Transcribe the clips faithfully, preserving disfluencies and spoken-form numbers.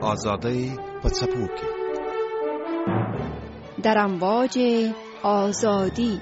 آزادی په څپو کې در امواج آزادی.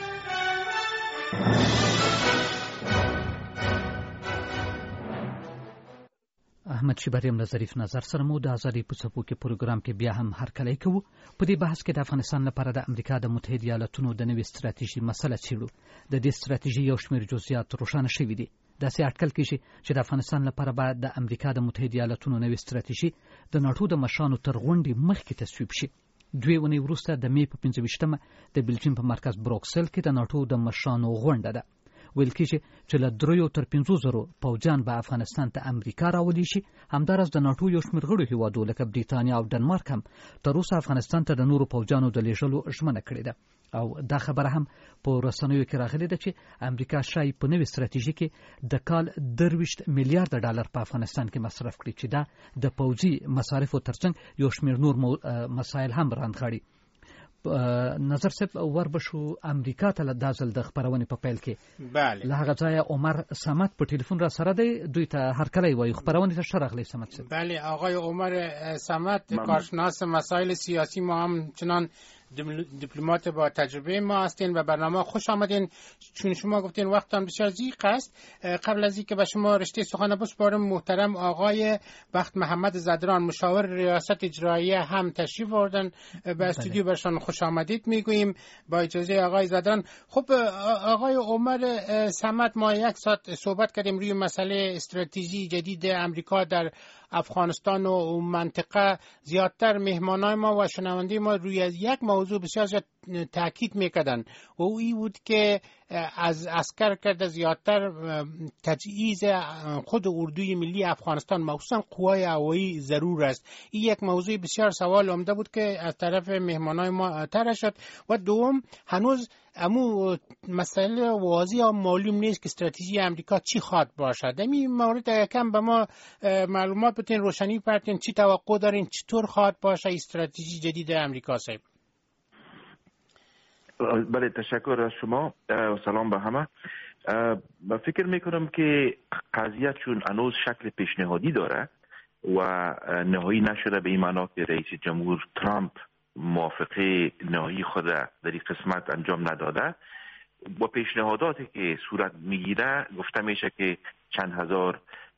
احمد شیبریم له ظریف نظر سره مو د ازادي په څپو کې پروګرام کې بیا هم هرکلی کوو. په دې بحث کې د افغانستان لپاره د امریکا د متحده ایالاتونو د نوې ستراتیژي مسله څیړو. د دې ستراتیژي یو شمېر جزئیات روښانه شوي دي. داسې اټکل کېږي چې د افغانستان لپاره به د امریکا د متحده ایالاتونو نوې ستراتیژي د ناټو د مشرانو تر غونډې مخکې تصویب شي. دوې اونۍ وروسته د مې په پنځه ویشتمه د بلجیم په مرکز بروکسل کې د ناټو د مشرانو غونډه ده. ویل کېږي چې له دریو تر پنځو زرو پوځیان به افغانستان ته امریکا راولي شي. همداراز د ناټو یو شمېر غړو هیوادو لکه بریتانیا او ډنمارک هم تر اوسه افغانستان ته د نورو پوځیانو د لیږلو ژمنه کړې ده. او دا خبره هم په رسنیو کې راغلې ده چې امریکا شاید په نوې ستراتیژي کې د کال درویشت میلیارډ ډالر په افغانستان کې مصرف کړي چې دا د پوځي مصارفو ترڅنګ یو شمېر نور مسایل هم راندغاړي. نظر صاحب وربشو امریکا ته د ځل د خبرونې په پیل کې بله له هغه ځایه عمر صمد په ټلیفون را سره دی. دوی ته هرکلی وایو. خبرونې ته ښه راغلی صمد صاحب. بله آقای عمر صمد کارشناس مسائل سیاسی ما هم چنان دیپلمات با تجربه ما هستین و برنامه خوش آمدین. چون شما گفتین وقتتان بسیار ضیق است، قبل از اینکه به شما رشته سخن بسپارم، محترم آقای بخت محمد زدران مشاور ریاست اجراییه هم تشریف آوردن به استودیو. برشان خوش آمدید میگوییم با اجازه آقای زدران. خب آقای عمر صمد، ما یک ساعت صحبت کردیم روی مسئله استراتژی جدید امریکا در افغانستان و منطقه. زیادتر مهمانای ما و شنونده ما روی یک موضوع بسیار زیاد تاکید میکردن و او این بود که از عسکر کرده زیادتر تجهیز خود اردوی ملی افغانستان مخصوصا قوای هوایی ضرور است. این یک موضوع بسیار سوال عمده بود که از طرف مهمانای ما طرح شد. و دوم، هنوز امو مسئله واضح و معلوم نیست که استراتژی امریکا چی خواد باشد. این مورد یکم به ما معلومات بتین، روشنی پرتین، چی توقع دارین، چطور خواد باشه استراتژی جدید امریکا صاحب؟ بله، تشکر از شما و سلام به همه. فکر میکنم که قضیه چون هنوز شکل پیشنهادی داره و نهایی نشده به این معنا که رئیس جمهور ترامپ موافقه نهایی خود در این قسمت انجام نداده، با پیشنهاداتی که صورت میگیره گفته میشه که چند هزار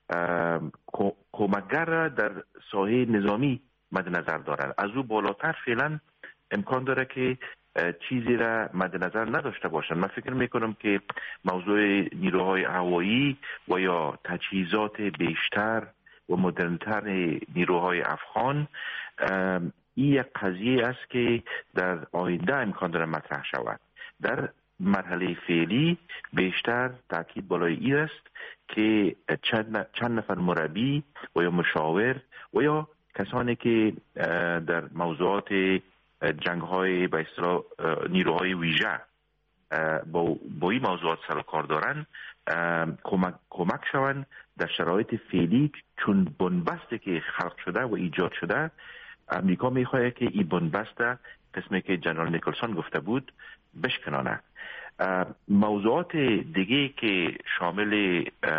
کمکگر در ساحه نظامی مد نظر دارد. از او بالاتر فعلا امکان داره که چیزی را مد نظر نداشته باشند. من فکر میکنم که موضوع نیروهای هوایی و یا تجهیزات بیشتر و مدرنتر نیروهای افغان این یک قضیه است که در آینده امکان داره مطرح شود. در مرحله فعلی بیشتر تاکید بالای این است که چند, چند نفر مربی و یا مشاور و یا کسانی که در موضوعات جنگ های به اصطلاح نیروهای ویژه با با این موضوعات سر و کار دارن کمک کمک شوند در شرایط فعلی، چون بنبستی که خلق شده و ایجاد شده امریکا میخواد که این بنبست قسمی که جنرال نیکلسون گفته بود بشکنانه. موضوعات دیگه که شامل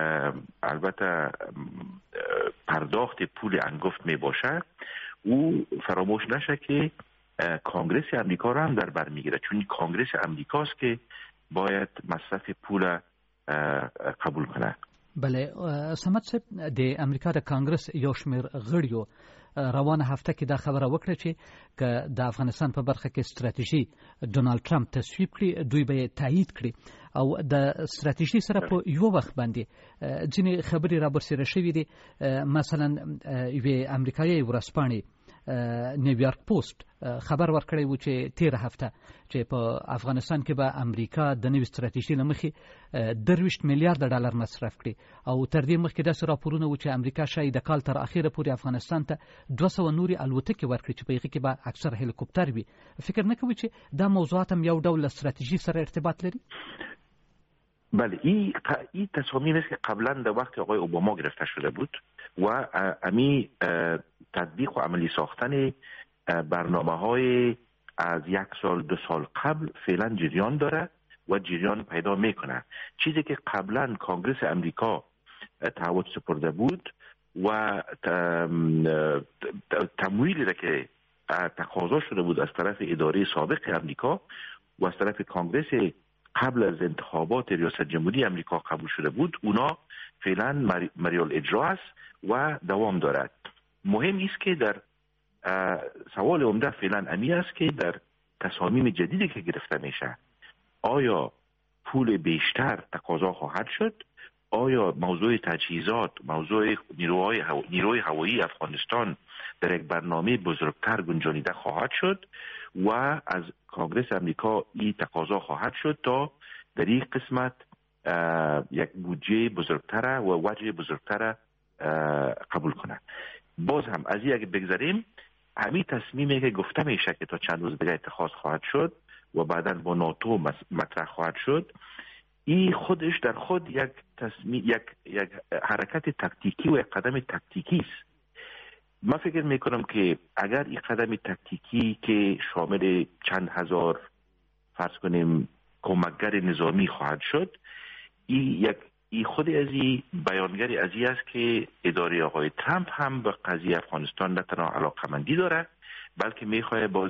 البته پرداخت پول انگفت می باشه، او فراموش نشه که کانگرس امریکا را هم در بر میگیره، چون کانگرس امریکاست که باید مصرف پول قبول کنه. بله صمد صاحب، د امریکا د کانګرس یو شمېر غړیو روانه هفته کې دا خبره وکړه چې که د افغانستان په برخه کې ستراتیژي ډونالد ټرمپ تصویب کړي، دوی به تایید کړي. او د ستراتیژي سره په یو وخت باندې ځینې خبرې را برسېره شوي دي. مثلا یوې امریکایي ورځپاڼې نیویارک پوسټ خبر ورکړی و چې تیره هفته چې په افغانستان کې به امریکا د نوې ستراتیژي له مخې درویشت میلیارډ ډالر مصرف کړي. او تر دې مخکې داسې راپورونه و چې امریکا شاید د کال تر اخیره پورې افغانستان ته دوه سوه نورې الوتکې ورکړي چې په هغې کې به اکثر هلیکوپټر وي. فکر نه کوي چې دا موضوعات هم یو ډول ستراتیژي سره ارتباط لري؟ بله، این این تصامیم است که قبلا در وقت آقای اوباما گرفته شده بود و امی تطبیق و عملی ساختن برنامه های از یک سال دو سال قبل فعلا جریان داره و جریان پیدا میکنه. چیزی که قبلا کانگرس امریکا تعهد سپرده بود و تمویلی را که تقاضا شده بود از طرف اداره سابق امریکا و از طرف کانگرس قبل از انتخابات ریاست جمهوری امریکا قبول شده بود، اونا فعلا مریال اجرا است و دوام دارد. مهم است که در سوال عمده فعلا امی است که در تصامیم جدیدی که گرفته میشه آیا پول بیشتر تقاضا خواهد شد؟ آیا موضوع تجهیزات، موضوع نیروهای هو... نیروی هوایی افغانستان در یک برنامه بزرگتر گنجانیده خواهد شد و از کانگرس امریکا این تقاضا خواهد شد تا در این قسمت یک بودجه بزرگتر و وجه بزرگتر قبول کنه. باز هم از این اگه بگذاریم، همین تصمیمی که گفته میشه که تا چند روز دیگه اتخاذ خواهد شد و بعداً با ناتو مطرح خواهد شد، این خودش در خود یک تصمیم، یک یک حرکت تکتیکی و یک قدم تکتیکی است. من فکر میکنم که اگر این قدم تکتیکی که شامل چند هزار فرض کنیم کمکگر نظامی خواهد شد، این یک ای خود از این بیانگری از این است که اداره آقای ترامپ هم به قضیه افغانستان نه تنها علاقه‌مندی داره، بلکه میخواد باز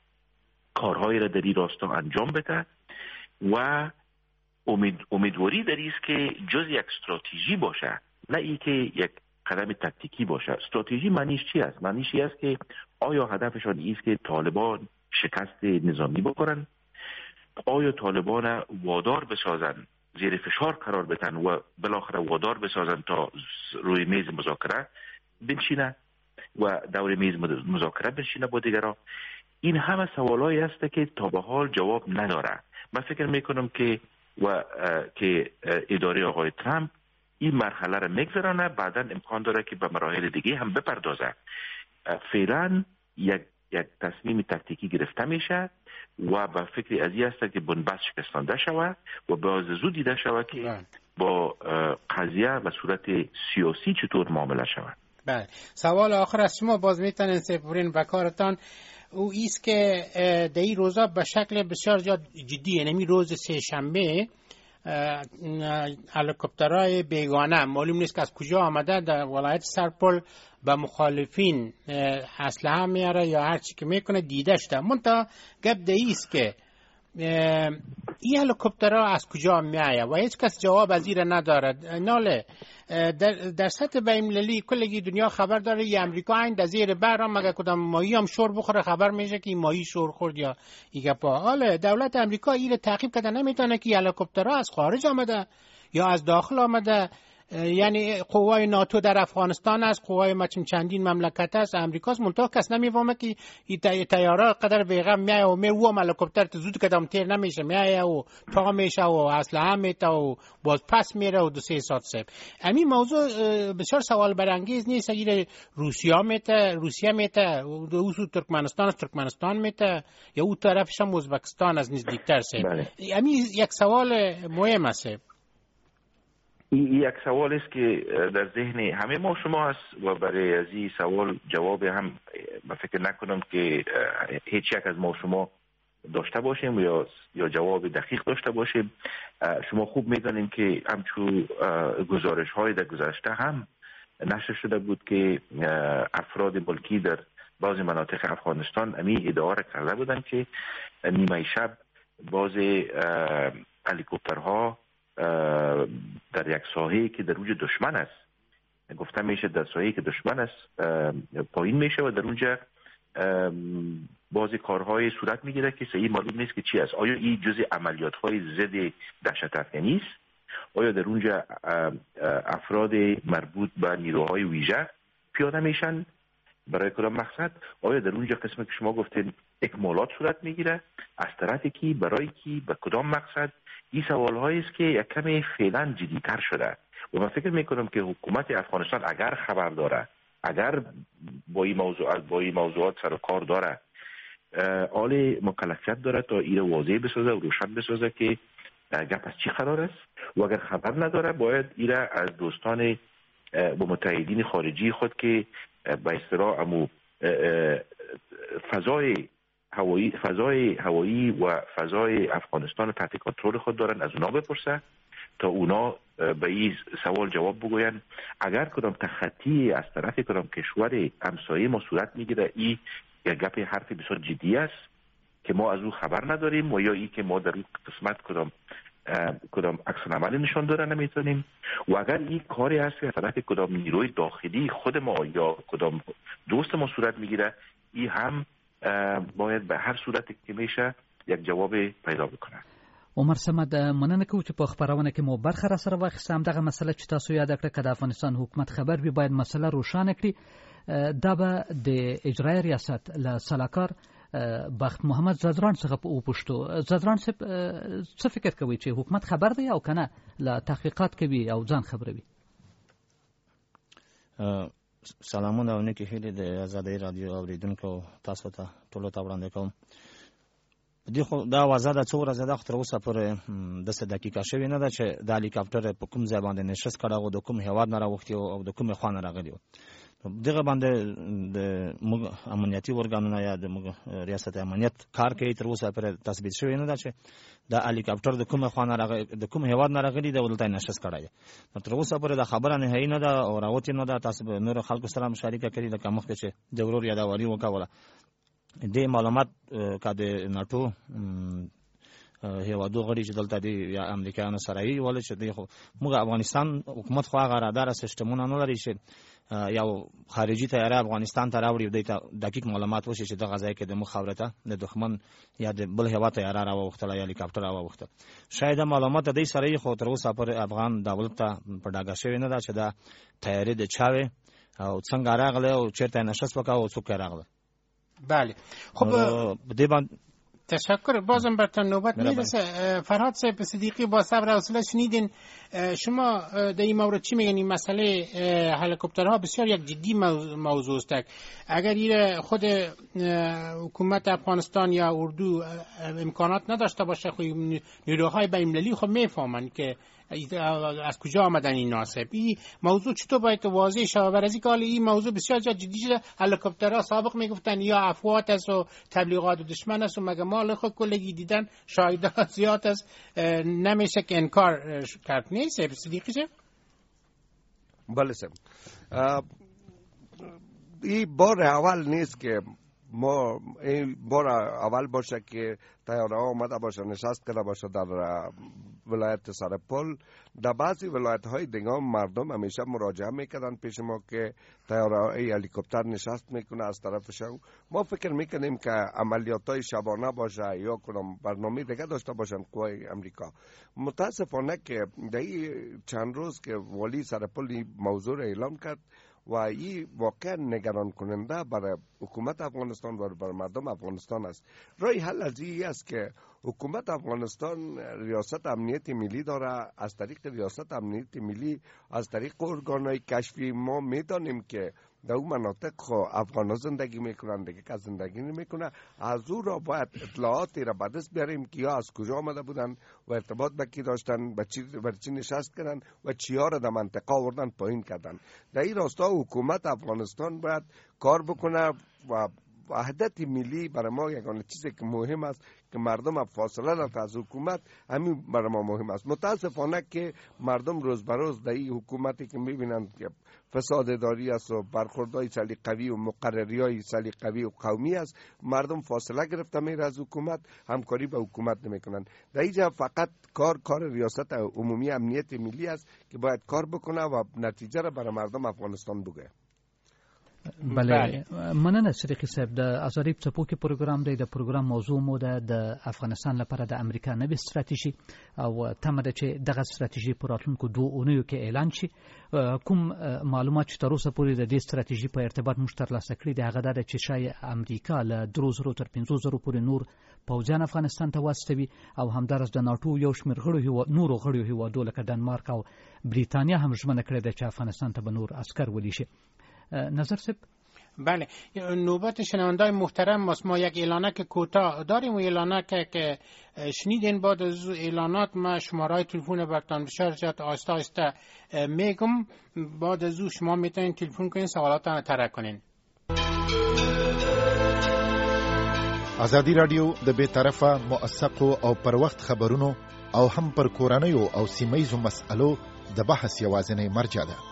کارهایی را در این راستا انجام بده و امید امیدواری در این است که جز یک استراتژی باشه، نه ای که یک قدم تکتیکی باشه. استراتژی معنیش چی است؟ معنیش این است که آیا هدفشان این است که طالبان شکست نظامی بخورن؟ آیا طالبان وادار بسازن، زیر فشار قرار بدن و بالاخره وادار بسازن تا روی میز مذاکره بنشینه و دور میز مذاکره بنشینه با دیگران؟ این همه سوالایی است که تا به حال جواب نداره. من فکر میکنم که و که اداره آقای ترامپ این مرحله را میگذرانه، بعدا امکان داره که به مراحل دیگه هم بپردازه. فعلا یک یک تصمیم تکتیکی گرفته میشه و به فکر از این است که بنبست شکستانده شود و باز زود دیده شود که با قضیه به صورت سیاسی چطور معامله شود. بله. سوال آخر از شما باز میتونین سپرین به کارتان، او ایست که در این روزا به شکل بسیار جدی، یعنی روز سه شنبه هلیکوپترهای بیگانه معلوم نیست که از کجا آمده در ولایت سرپل به مخالفین اسلحه میاره یا هر چی که میکنه دیده شده. منتها گپ ده ایست که این هلیکوپترها از کجا میآید و هیچ کس جواب از این نداره. ناله در, در سطح بین‌المللی کلگی دنیا خبر داره ی امریکا این در زیر بحر مگه کدام ماهی هم شور بخوره خبر میشه که این ماهی شور خورد یا این گپا. حالا دولت امریکا این تعقیب کرده نمیتونه که هلیکوپترها از خارج آمده یا از داخل آمده. یعنی قوای ناتو در افغانستان است، قوای مچم چندین مملکت است، امریکاست، منتها کس نمیفهمه که این تیاره قدر بیغم میایه و میره و هلیکوپتر تو زود کدام تیر نمیشه، میایه و تا میشه و اسلحه میته و باز پس میره و دو سه ساعت سب. همین موضوع بسیار سوال برانگیز نیست. اگر روسیه میته روسیه میته او ترکمنستان از ترکمنستان میته یا اون طرفش هم ازبکستان از نزدیکتر سب. همین یک سوال مهم است. این یک سوال است که در ذهن همه ما شما است و برای از این سوال جواب هم من فکر نکنم که هیچ یک از ما شما داشته باشیم یا یا جواب دقیق داشته باشیم. شما خوب میدانیم که همچون گزارش های در گذشته هم نشر شده بود که افراد ملکی در بعضی مناطق افغانستان امی ادعا را کرده بودند که نیمه شب باز هلیکوپترها در یک ساحه‌ای که در اونجا دشمن است، گفته میشه در ساحه‌ای که دشمن است پایین میشه و در اونجا بعضی کارهای صورت میگیره که صحیح معلوم نیست که چی است. آیا این جزء عملیات‌های ضد دهشت افکنی است؟ آیا در اونجا افراد مربوط به نیروهای ویژه پیاده میشن برای کدام مقصد؟ آیا در اونجا قسمی که شما گفتین اکمالات صورت میگیره؟ از طرف کی؟ برای کی؟ به کدام مقصد؟ این سوال هایی است که یک کمی فعلا جدی‌تر شده و من فکر میکنم که حکومت افغانستان اگر خبر داره، اگر با این موضوعات با این موضوعات سر و کار داره، آل مکلفیت داره تا این واضح بسازه و روشن بسازه که گپ از چی قرار است و اگر خبر نداره باید این از دوستان و متحدین خارجی خود که به اصطلاح امو فضای هوایی فضای هوایی و فضای افغانستان تحت کنترل خود دارن از اونا بپرسه تا اونا به این سوال جواب بگوین اگر کدام تخطی از طرف کدام کشور همسایه ما صورت میگیره، این یک گپ حرف بسیار جدی است که ما از او خبر نداریم و یا ای که ما در این قسمت کدام کدام عکس العمل نشان داده نمیتونیم. و اگر این کاری هست که از طرف کدام نیروی داخلی خود ما یا کدام دوست ما صورت میگیره، این هم باید به هر صورتی که میشه یک جواب پیدا بکنه. عمر صمد، مننه کوم چې په خبرونه کې مو برخه را سره واخیستم. دغه مسله چې تاسو یاد کړه که د افغانستان حکومت خبر به باید مسله روښانه کړي. دا به د اجرایي ریاست له سلاکار بخت محمد زدران څخه په وپوښتو. زدران صاحب څه فکر کوي چې حکومت خبر دی او کنه له تحقیقات کوي او ځان خبروي؟ سلامونه او نیکې هیلې د آزادۍ رادیو اوریدونکو تاسو ته ټولو ته وړاندې کوم. دی خو دا وضع د څو ورځې ده، خو تر اوسه پورې داسې دقیقه شوې نه ده چې د هلیکاپټر په کوم ځای باندې نشست کړی و، د کوم هېواد نه راوښتي او د کومې خوا نه راغلي و. دغه باندې د موږ امنیتي ارګانونه یا د موږ ریاست امنیت کار کوي، تر اوسه پورې تثبیت شوې نه ده چې د هلیکاپټر د کومې خوا نه راغلی، د کوم هېواد نه راغلي دی او دلته یې نشست کړی دی. نو تر اوسه پورې دا خبره نهایي نه ده او راوتې نه ده. تاسو به نورو خلکو سره هم شریکه کړي، لکه مخکې چې د ورور یادواري وکوله. دې معلومات که د ناټو هېوادو غړي چې دلته دي یا امریکایانو سره یې ولې چې دی خو موږ افغانستان حکومت خو هغه راداره سیسټمونه نه لري چې یو خارجي طیاره افغانستان ته راوړي او دوی ته دقیق معلومات وشي چې دغه ځای کې د موږ خاورې ته د دښمن یا د بل هېواد طیاره راووښتله یا هلیکاپټر راووښتل. شاید دا معلومات د دوی سره یې، خو تر اوسه پورې افغان دولت ته په ډاګه شوې نه ده چې دا طیارې د چا وې او څنګه راغلی او چېرته یې نشست وکړ او څوک یې راغله. بله خب تشکر. بازم برتان نوبت میرسه. فرهاد صاحب صدیقی با صبر و حوصله شنیدین. شما در این مورد چی میگن؟ این مسئله هلیکوپترها بسیار یک جدی موضوع است. اگر این خود حکومت افغانستان یا اردو امکانات نداشته باشه، خب نیروهای بین‌المللی خب میفهمن که از کجا آمدن این ناصب. این موضوع چطور باید واضح شود؟ برای اینکه این موضوع بسیار جدی شده. هلیکوپترها سابق میگفتن یا افواهات است و تبلیغات دشمن است و مگه مال خود کلگی دیدن شاهدات زیاد است، نمیشه که انکار کرد. نیست صدیقی صاحب؟ بله صاحب، این بار اول نیست که ما این بار اول باشه که طیاره ها آمده باشه نشست کرده باشه در ولایت سرپل. در بعضی ولایت های دیگه مردم همیشه مراجعه میکردن پیش ما که طیاره ای هلیکوپتر نشست میکنه از طرفشون. ما فکر میکنیم که عملیات های شبانه باشه یا کنم برنامه دیگه داشته باشن قوای امریکا. متاسفانه که در این چند روز که والی سرپل این موضوع اعلام کرد و این واقعا نگران کننده برای حکومت افغانستان و برای مردم افغانستان است. رای حل از این است که حکومت افغانستان ریاست امنیت ملی داره. از طریق ریاست امنیت ملی، از طریق ارگانهای کشفی ما میدانیم که در اون مناطق خو افغانا زندگی میکنن، دیگه که زندگی نمیکنه. از او را باید اطلاعاتی را به دست بیاریم که یا از کجا آمده بودن و ارتباط به کی داشتن، به چی بر چی نشست کردن و چیا را در منطقه آوردن پایین کردن. در این راستا حکومت افغانستان باید کار بکنه و وحدت ملی برای ما یگانه چیزی که مهم است که مردم فاصله دارند از حکومت، همین برای ما مهم است. متاسفانه که مردم روز به روز در این حکومتی که میبینند که فساد داری است و برخوردهای سلیقوی و مقرریهای سلیقوی و قومی است، مردم فاصله گرفته میره از حکومت، همکاری با حکومت نمیکنند. در اینجا فقط کار کار ریاست عمومی امنیت ملی است که باید کار بکنه و نتیجه را برای مردم افغانستان بگه. بله، مننه صدیقی صاحب. د ازادۍ په څپو کې پروګرام دی. د پروګرام موضوع مو ده د افغانستان لپاره د امریکا نوې ستراتیژي او تمه ده چې دغه ستراتیژي په راتلونکو دوه اونیو کې اعلان شي. کوم معلومات چې تر اوسه پورې د دې ستراتیژي په ارتباط موږ ترلاسه کړي دي هغه دا ده چې شاید امریکا له درو زرو تر پنځو زرو پورې نور پوځیان افغانستان ته واستوي او همدارس د ناټو یو شمېر غړو نورو غړو هیوادو لکه ډنمارک او بریتانیا هم ژمنه کړې ده چې افغانستان ته به نور عسکر ولیږي. نظر صاحب؟ بله، نوبت شنوندای محترم ماست. ما یک اعلانک کوتاه داریم و اعلانک که شنیدین. بعد از اعلانات ما شمارهای تلفن برتان بسیار زیاد آهسته آهسته میگم. بعد از او شما میتونین تلفن کنین، سوالاتان طرح کنین. ازادي رادیو د بې طرفه موثق او پر وخت خبرونو او هم پر کورنیو او سیمهیزو مسألو د بحث یوازینۍ مرجع ده.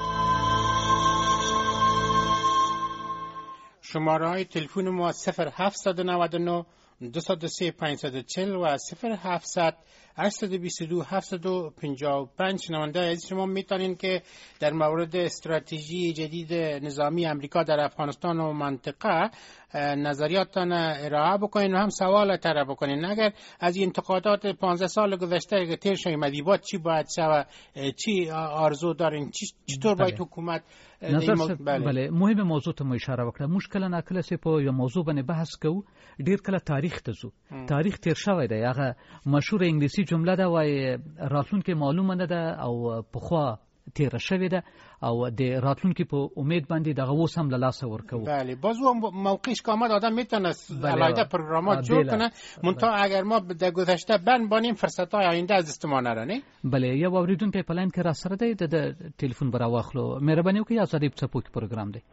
شماره های تلفن ما صفر هفتصد و نود و نه دویست و سه پانصد و چهل و صفر هفتصد هشتصد و بیست و دو هفتصد و پنجاه و پنج. شنونده عزیز شما میتونین که در مورد استراتژی جدید نظامی امریکا در افغانستان و منطقه نظریاتتان ارائه بکنین و هم سوال طرح بکنین. اگر از انتقادات پانزده سال گذشته که تیر شویم مدیبات چی باید شود، چی آرزو دارین، چطور باید حکومت نظر مو... بله. بله مهم موضوع ته مو اشاره وکړه. مشکل نه کله چې په یو موضوع باندې بحث کوو ډیر کله تاریخ ته ځو. تاریخ تیر شوی دی. هغه مشهور انګلیسي جمله ده وای راتلونکي معلومه نه ده او په خوا تیر شوی ده او د راتلونکي په امید باندې دغه اوس هم له لاسه ورکوو. بله باز و موقعش که آمد آدم میتونه علایده پروگرامات جور کنه منتها اگر ما در گذشته بند بانیم فرصت های آینده از دست ما نره نه. بله یو اوریدونکی په لاین کې را سره دی د ټلیفون برا واخلو. مهرباني وکړئ ازادي په څپو کې پروګرام دی.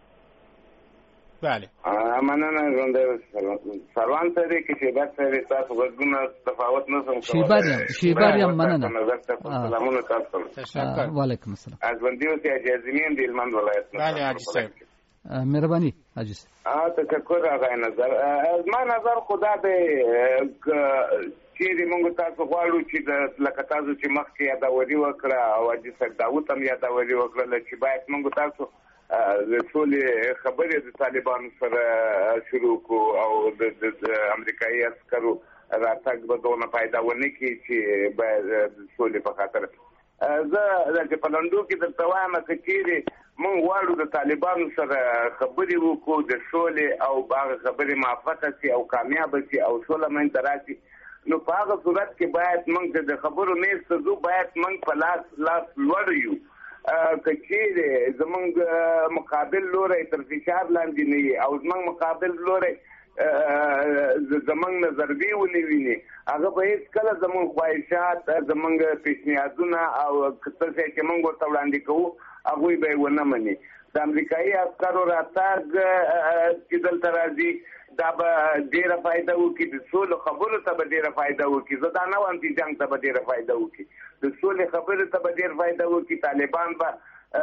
بله مننه ژوندی سروان سره کې شیبر سره تاسو غوښتنه تفاوت نه سم کوي. شیبر شیبر یم مننه. سلامونه تاسو. تشکر. وعلیکم السلام. از ژوندی اوسې اجازمین د هلمند ولایت. بله حاجی صاحب. مهرباني حاجی صاحب. اه تشکر هغه نظر از ما نظر خدا دې چې موږ تاسو غواړو چې لکه تاسو چې مخکې یادوري وکړه او حاجی صاحب داوود هم یادوري وکړه چې باید موږ تاسو د ټولې خبرې د طالبانو سره شروع کو او د امریکایي عسکرو راتګ به دونه فایده ونه کړي چې باید د ټولې په خاطر زه د پلندو کې درته وایم چې چیرې موږ غواړو د طالبانو سره خبرې وکړو د ټولې او هغه خبرې موفقه شي او کامیابه شي او سوله منځته راشي نو په هغه صورت کې باید موږ د خبرو میز ته ځو باید موږ په لاس لاس لوړ یو که چیرې زمونږ مقابل لوری تر فشار لاندې نه وي او زمونږ مقابل لوری زمونږ نه ضربې ونه ویني هغه به هېڅکله زمونږ خواهشات زمونږ پیشنهادونه او څه شی چې موږ ورته وړاندې کوو هغوی به یې ونه مني. د امریکایي عسکرو راتګ چې دلته راځي دا به ډېره فایده وکړي د سولو خبرو ته به ډېره فایده وکړي. زه دا نه وایم چې جنګ ته به ډېره فایده وکړي د سولې خبرو ته به ډېر فایده وکړي. طالبان به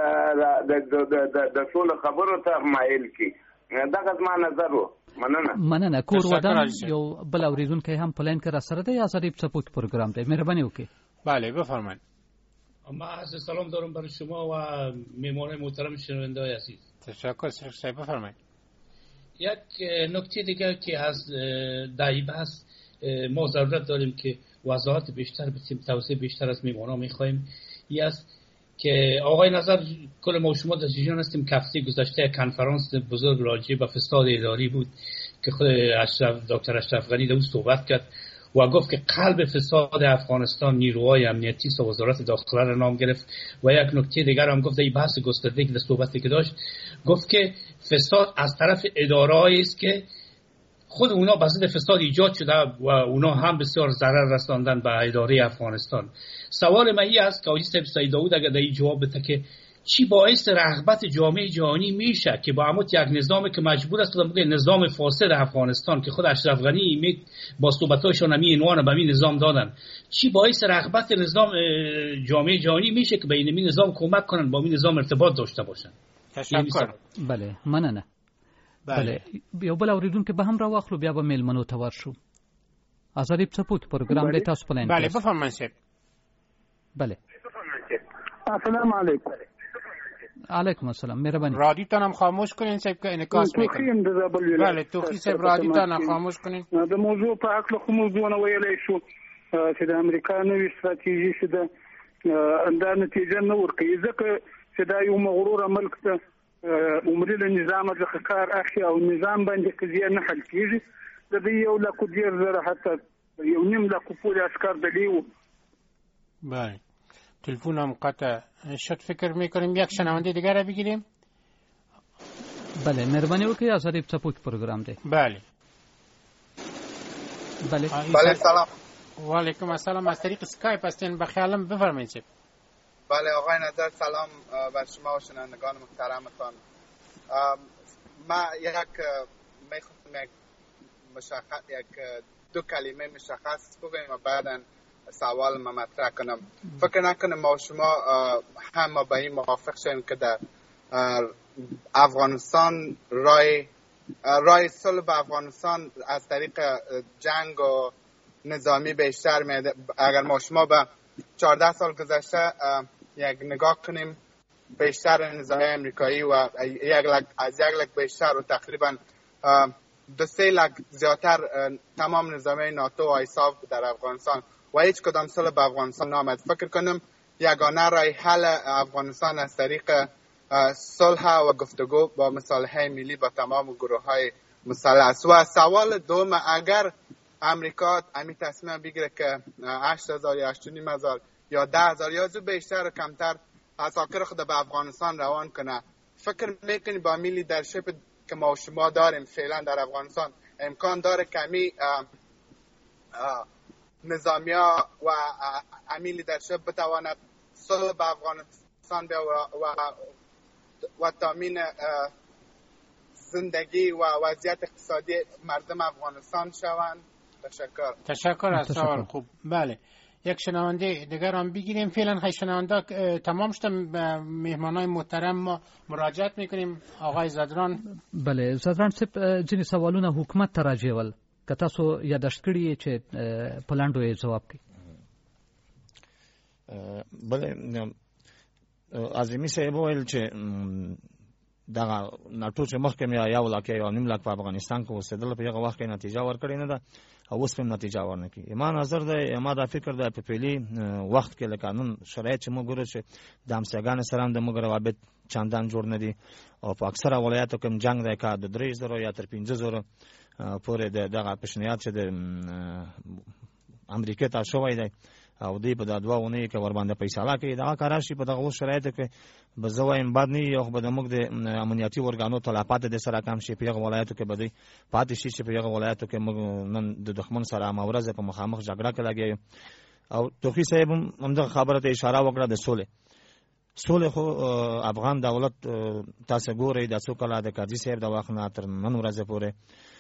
د سولو خبرو ته مایل کړي. دغه زما نظر و. مننه مننه. کور ودان یو بل اوریدونکی هم په لاین کې را سره دی. ازادي په څپو کې پروګرام دی. مهرباني وکړئ. بله بفرمایید. ما عرض سلام دارم برای شما و میهمان محترم شنونده های عزیز. تشکر شیخ بفرمایید. یک نکته دیگر که از در این بحث ما ضرورت داریم که وضاحت بیشتر بدیم، توضیح بیشتر از میهمان‌ها می‌خوایم. این است که آقای نظر کل ما شما در جریان هستیم که هفته گذشته کنفرانس بزرگ راجع به فساد اداری بود که خود اشرف دکتر اشرف غنی در اون صحبت کرد و گفت که قلب فساد افغانستان نیروهای امنیتی است و وزارت داخله را نام گرفت. و یک نکته دیگر هم گفت، این بحث گسترده که در صحبتی که داشت گفت که فساد از طرف اداره‌ای است که خود اونا بسیط فساد ایجاد شده و اونا هم بسیار ضرر رساندن به اداره افغانستان. سوال من این است که آقای صاحب سید داوود اگر در این جواب بده که چی باعث رغبت جامعه جهانی میشه که با عمود یک نظامی که مجبور است بگه نظام فاسد افغانستان که خود اشرف غنی می با صحبتاشون همی عنوان به این نظام دادن، چی باعث رغبت نظام جامعه جهانی میشه که به این نظام کمک کنن با این نظام ارتباط داشته باشن؟ تشکر. بله مننه. بله یو بل اوریدونکو به هم را واخلو بیا به میلمنو ته ورشو. ازادي په څپو کې پروګرام دی تاسو په لاین. بله بفرمایئ. بله السلام علیکم. علیکم السلام. مهربانی رادیو تان هم خاموش کنین صاحب که انعکاس میکنه. بله توخی صاحب رادیو تان هم خاموش کنین. د موضوع په اړه خو موضوع نه ویلای شو چې د امریکا نوې ستراتیژي چې د دا نتیجه نه ورکوي ځکه چې دا یو مغرور ملک ته عمري له نظام څخه کار اخلي او نظام باندې قضیه نه حل کیږي. د دې یو لکه ډیر زره حتی یو نیم لکه پولی عسکر دلیو. بله تلفن هم قطع شد. فکر میکنیم یک شنونده دیگر را بگیریم. بله مهربانی وکړئ ازادي په څپو کې پروګرام دی. بله بله بله سلام. و علیکم السلام. از طریق اسکایپ هستین بخیالم بفرمایید. بله آقای نظر سلام بر شما و شنوندگان محترمتان. ما یک میخواستم یک مشخص یک دو کلمه مشخص بگویم و بعدا سوال ما مطرح کنم. فکر نکنم ما شما هم با این موافق شدیم که در افغانستان رای رای صلح به افغانستان از طریق جنگ و نظامی بیشتر میده. اگر ما شما به چهارده سال گذشته یک نگاه کنیم، بیشتر نظامی امریکایی و یک لک از یک لک بیشتر و تقریبا دو سه لک زیادتر تمام نظامی ناتو و آیساف در افغانستان و هیچ کدام صلح به افغانستان نامد. فکر کنم یگانه رای حل افغانستان از طریق صلح و گفتگو با مصالحه ملی با تمام گروه های مسلح است. و سوال دوم، اگر امریکا امی تصمیم بگیره که هشت هزار یا هشت و نیم هزار یا ده هزار یا زو بیشتر و کمتر عساکر خود به افغانستان روان کنه، فکر میکنی با می لیدرشپ که ما و شما داریم فعلا در افغانستان امکان داره که امی نظامیا و امی لیدرشپ بتواند صلح به افغانستان بیا و, و و تامین زندگی و وضعیت اقتصادی مردم افغانستان شوند؟ تشکر. تشکر از سوال خوب. بله، یک شنونده دیگر هم بگیریم. فعلا خیلی شنونده تمام شد. مهمانای محترم ما مراجعت میکنیم. آقای زدران. بله زدران صاحب، ځینې سوالونه حکومت ته راجعول که تاسو یادداشت کړي یې چې په لاندو یې ځواب کړي. بله، عظیمي صاحب وویل چې دغه ناټو چې مخکې مې یو لاک یا نیم لاک په افغانستان کې اوسېدل، په هغه وخت کې نتیجه ورکړې نه ده او اوس هم نتیجه ورنه کړي. ما نظر دی، ما دا فکر دی په پیلي وخت کې له قانون شرایط چې موږ ګورو چې د همسایګانو سره هم د موږ روابط چندان جوړ نه دي او په اکثره ولایاتو کې جنګ دی که د درې زرو یا تر پنځه زرو پورې د دغه پیشنهاد چې د امریکې ته شوی دی او دوی په دا دوه اونۍ کې ورباندې فیصله کوي. دغه کار راشي په دغه اوس شرایطو کې به زه وایم بد نه وي او به زموږ د امنیتي ارګانو تلفات د سره کم شي. په هغه ولایاتو کې به دوی پاتې شي چې په هغه ولایاتو کې موږ نن د دښمن سره همه ورځ په مخامخ جګړه کې لګیا یو. او توخي صاحب هم همدغه خبره ته اشاره وکړه د سولې. سولې خو افغان دولت تاسو ګورئ د څو کاله د قاضي صاحب د وخت نه تر نن ورځې پورې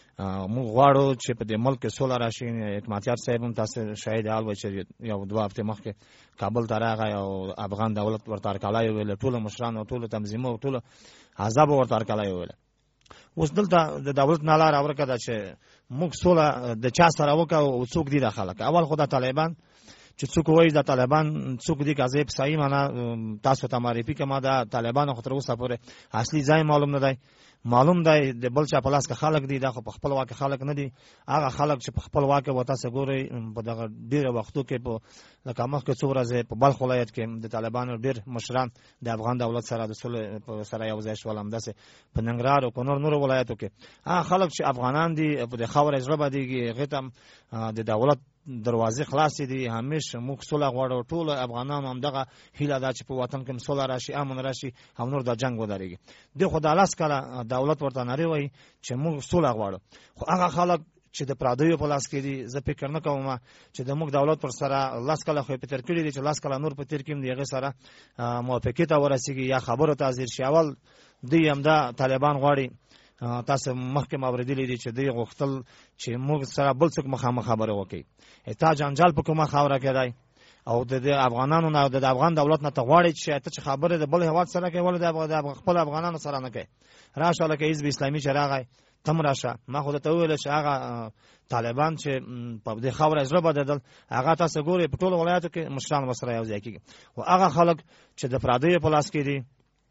موږ غواړو چې په دې ملک کې سوله راشي. حکمتیار صاحب هم تاسو شاهد حال وای چې یو دوه هفته مخکې کابل ته راغی او افغان دولت ورته هرکلی وویل، ټولو مشرانو ټولو تنظیمو او ټولو احزابو ورته هرکلی وویل. اوس دلته د دولت نه لاره ورکه ده چې موږ سوله د چا سره وکړو او څوک دي د خلک. اول خو د طالبان چې څوک وایي د طالبان څوک دي، که زه په صحیح معنا تاسو ته معرفي کړم، د طالبانو خو تر اوسه پورې اصلي ځای معلوم نه دی. معلوم دی د بل چا په لاس کې خلک دي، دا خو په خپل واک خلک نه دي. هغه خلک چې په خپل واک و تاسو ګورئ په دغه ډیره وختو کې په لکه مخکې څو ورځې په بلخ ولایت کې د طالبانو ډیر مشران د افغان دولت سره د صلح سره یو ځای شول. همداسې په ننګرهار او نور نور ولایتو کې هغه خلک چې افغانان دي په د خاورې زړه باندې هغې ته د دولت دروازې خلاصې دي. همیشه موږ سوله غواړو. ټول افغانانو هم دغه هیله ده چې په وطن کې سوله راشي، امن راشي او نور د جنګ ودرېږي. دوی خو د لاس کله دولت ورته نارې وایي چې موږ سوله غواړو، خو هغه خلک چې د پردیو په لاس کې دي، زه فکر نه کوم چې د موږ دولت پر سره لاس کله خو په تیر کړي دي چې لاس کله نور په تیر کې دی هغه سره موافقه ته ورسیږي یا خبرو ته ځیر شي. اول دوی هم دا طالبان غواړي. تاسو مخکې اوریدلي دي چې دوی غوښتل چې موږ سره بل څوک مخامخ خبرې وکړي. تا جنجال په کومه خاوره کې دی او د افغانانو نه د افغان دولت نه ته غواړي چې ته چې خبرې د بل هیواد سره کوي ولې د خپل افغانانو سره نه کوي. راشه لکه حزب اسلامي چې راغی تم راشه. ما خو ته ویل چې هغه طالبان چې په دې خاوره زړه بدل هغه تاسو ګورئ په ټولو ولایتو کې مشران وسره یو ځای کېږي او هغه خلک چې د پردیو په لاس کې دي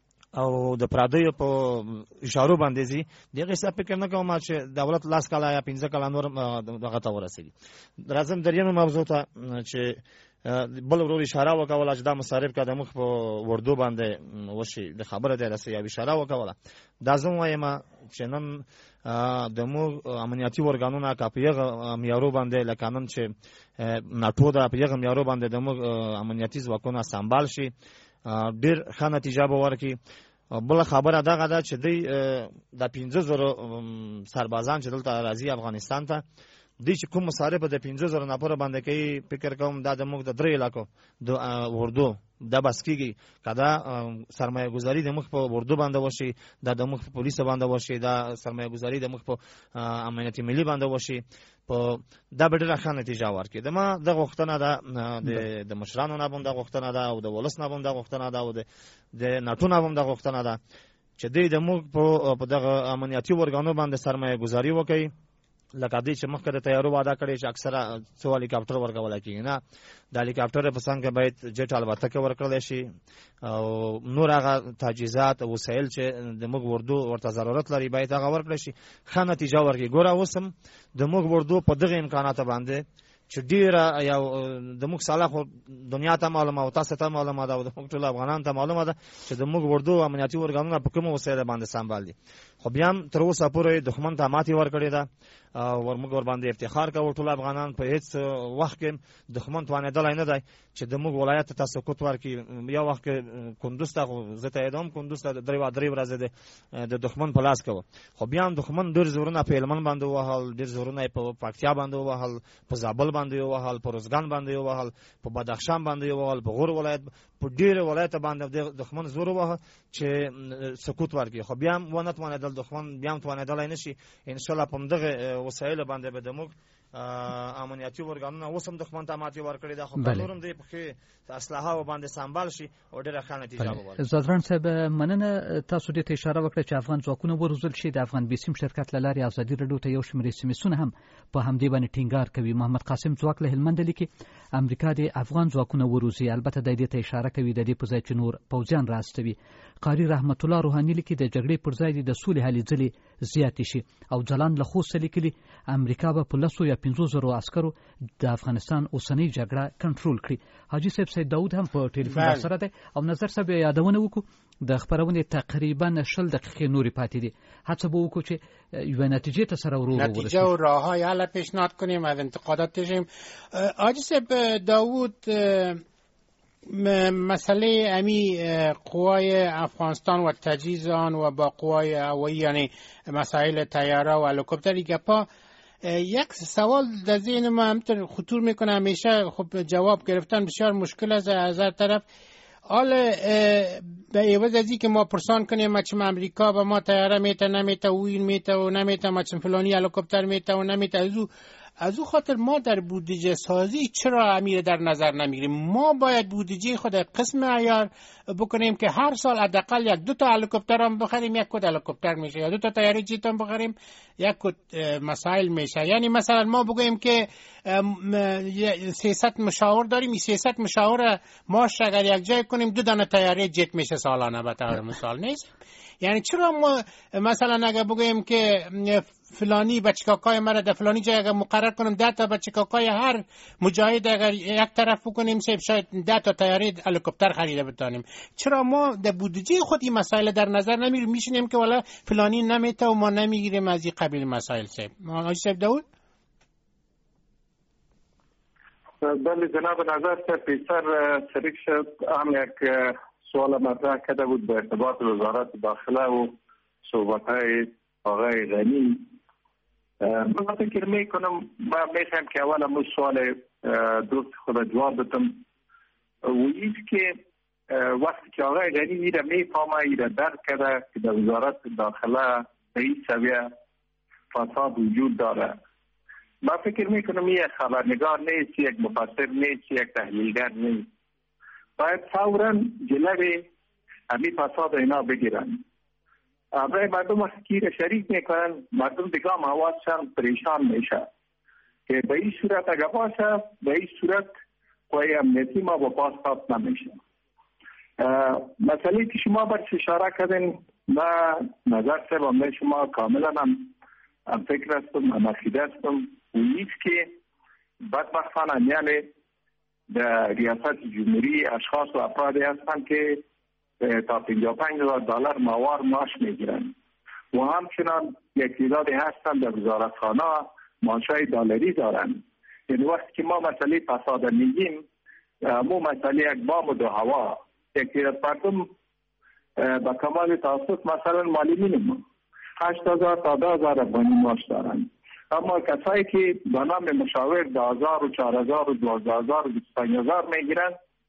او د پردیو په اشارو باندې زی دغه څه فکر نه کوم چې دولت لاس کاله یا پنځه کاله نور دغه ته ورسېږي. راځم درېیمه موضوع ته چې بل ورور اشاره وکوله چې دا مصارف که د مخ په وردو باندې وشي د خبره دی رسې یو اشاره وکوله. دا زه وایم چې نن د موږ امنیتي ارګانونه که په هغه معیارو باندې لکه نن چې ناټو ده په هغه معیارو باندې د موږ امنیتي ځواکونه سمبال شي ډېر ښه نتیجه به ورکړي. بله خبره دغه ده چې دوی د پنځه زرو سربازان چې دلته راځي افغانستان ته دوی چې کوم مصارف د پنځه زرو نفرو باندې کوي فکر کوم دا د موږ د درې علاقو د اردو دا بس کیږي کدا سرمایه گذاری د مخ په وردو باندې وشي دا د مخ په پولیس باندې وشي دا سرمایه گذاری د مخ په امنیت ملي باندې وشي په دا به ډېره ښه نتیجه ورکړي د ما د غوښتنه ده د مشرانو نه هم د غوښتنه ده او د ولس نه هم د غوښتنه ده او د ناټو نه هم د غوښتنه ده چې دوی د موږ په دغه امنیتي ورګانو باندې سرمایه گذاری وکړي لکه دوی چې مخکې د تیارو وعده کړې چې اکثره څو هلیکاپټر ورکول کېږي نه د هلیکاپټر په څنګ کې باید جټ الوتکې ورکړلی شي او نور هغه تجهیزات او وسایل چې د موږ وردو ورته ضرورت لري باید هغه ورکړی شي ښه نتیجه ورکړي ګوره اوس هم د موږ وردو په دغه امکاناتو باندې چې ډیره یو د موږ ساله خو دنیا ته معلومه او تاسو ته معلومه ده او د موږ ټول افغانان ته معلومه ده چې د موږ وردو امنیتي ورګانونه په کومه وسیله باندې سمبال دي خو بیا هم تر اوسه پورې دښمن ته ماتې ورکړې ده او موږ ور باندې افتخار کوو ټول افغانان په هیڅ وخت کې دښمن توانېدلی نه دی چې د موږ ولایت ته سقوط ورکړي یو وخت کې کندوز ته خو زه ته یادوم کندوز ته درې درې ورځې د دښمن په لاس کې وه خو بیا هم دښمن ډېر زورونه په هلمند باندې ووهل ډېر زورونه یې په پکتیا باندې ووهل په زابل باندې ووهل په روزګان باندې ووهل په بدخشان باندې ووهل په غور ولایت په ډېرو ولایتو باندې دښمن زور ووهه چې سقوط ورکړي خو بیا هم ونه توانېدل دښمن بیا هم توانېدلی نه شي انشاءالله په همدغه وسایلو باندې به د موږ امنیتي ورګانونه اوس هم دښمن ته ماتې ورکړې ده خو نور هم دوی پکې اسلحه باندې سمبال شي او ډېره ښه نتیجه به ورکړي زادران صاحب مننه تاسو دې ته اشاره وکړه چې افغان ځواکونه وروزل شي د افغان بیسیم شرکت له لارې ازادي راډیو ته یو شمېر اس ام اسونه هم په همدې باندې ټینګار کوي محمد قاسم ځواک له هلمند لیکي امریکا د افغان ځواکونه وروزي البته د دې ته اشاره کوي د دې په ځای چې نور پوځیان راستوي قاری رحمت الله روحاني لیکي د جګړې پر ځای د سولې هلې ځلې زیاتې شي او ځلان له خوست لیکلي امریکا به په لسو یا پنځو زرو عسکرو د افغانستان اوسنۍ جګړه کنټرول کړي حاجي صاحب سید داود هم په ټلیفون سره دی او نظر صاحب یادونه وکړو د خبرونې تقریبا شل دقیقې نورې پاتې دي هڅه به وکړو چې یوه نتیجې ته سره ورو ورو نتیجه و راههای حل پیشنهاد کنیم از انتقادات تشیم حاجی صاحب داود مسئله امی قوای افغانستان و تجهیز آن و با قوای هوایی یعنی مسائل طیاره و هلیکوپتر گپا یک سوال در ذهن ما همینطور خطور میکنه همیشه خب جواب گرفتن بسیار مشکل است از هر طرف حال به عوض از این که ما پرسان کنیم چم امریکا به ما طیاره میته نمیته و این میته و نمیته ما چم فلانی هلیکوپتر میته و نمیته از او از او خاطر ما در بودجه سازی چرا امیر در نظر نمیگیریم ما باید بودجه خود قسم عیار بکنیم که هر سال حداقل یک دو تا هلیکوپتر هم بخریم یک کد هلیکوپتر میشه یا دو تا طیاره جیت هم بخریم یک کد مسائل میشه یعنی مثلا ما بگوییم که سیاست مشاور داریم این سیاست مشاور ماش اگر یک جای کنیم دو دانه طیاره جیت میشه سالانه به طور مثال نیست یعنی چرا ما مثلا اگر بگوییم که فلانی بچکاکای مرا در فلانی جای اگر مقرر کنیم ده تا بچکاکای هر مجاهد اگر یک طرف بکنیم سه شاید ده تا طیاره هلیکوپتر خریده بتانیم چرا ما در بودجه خود این مسائل در نظر نمیگیریم میشینیم که والا فلانی نمیته و ما نمیگیریم از این قبیل مسائل سه حاجی صاحب داود بله جناب نظر صاحب پیسر شریک شد هم یک سوال مطرح کرده بود به ارتباط وزارت داخله و صحبت‌های آقای غنی من فکر میکنم ما میخوام که اول همون سوال دوست خود جواب بدم و ایست که وقتی که آقای غنی ایره میفهمه ایره درک کرده که در وزارت داخله به این سویه فساد وجود داره ما فکر میکنم یک خبرنگار نیست یک مفسر نیست یک تحلیلگر نیست باید فوراً جلوی همین فساد اینا بگیرن برای مردم وقتی که شریک میکنن مردم دیگه هم حواسشان پریشان میشه که به این صورت اگه باشه به این صورت قوای امنیتی ما با پاس پاس نمیشه مسئله که شما برش اشاره کردین ما نظر سه با شما کاملا هم, هم فکر هستم هم عقیده هستم و نیست که بدبختانه یعنی در ریاست جمهوری اشخاص و افرادی هستند که تا پنجاه و پنج هزار دلار ماهوار معاش میگیرند و همچنان یک تعدادی هستند در وزارتخانه معاشهای دلاری دارند یعنی وقتی که ما مسئله فساد میگیم مو مسئله یک بام و دو هوا یک تعداد مردم با کمال تاسف مثلا مالی مینیمم هشت هزار تا ده هزار افغانی معاش دارند اما کسایی که به نام مشاور ده هزار و چهار هزار و دوازده هزار و بیست و پنج هزار میگیرند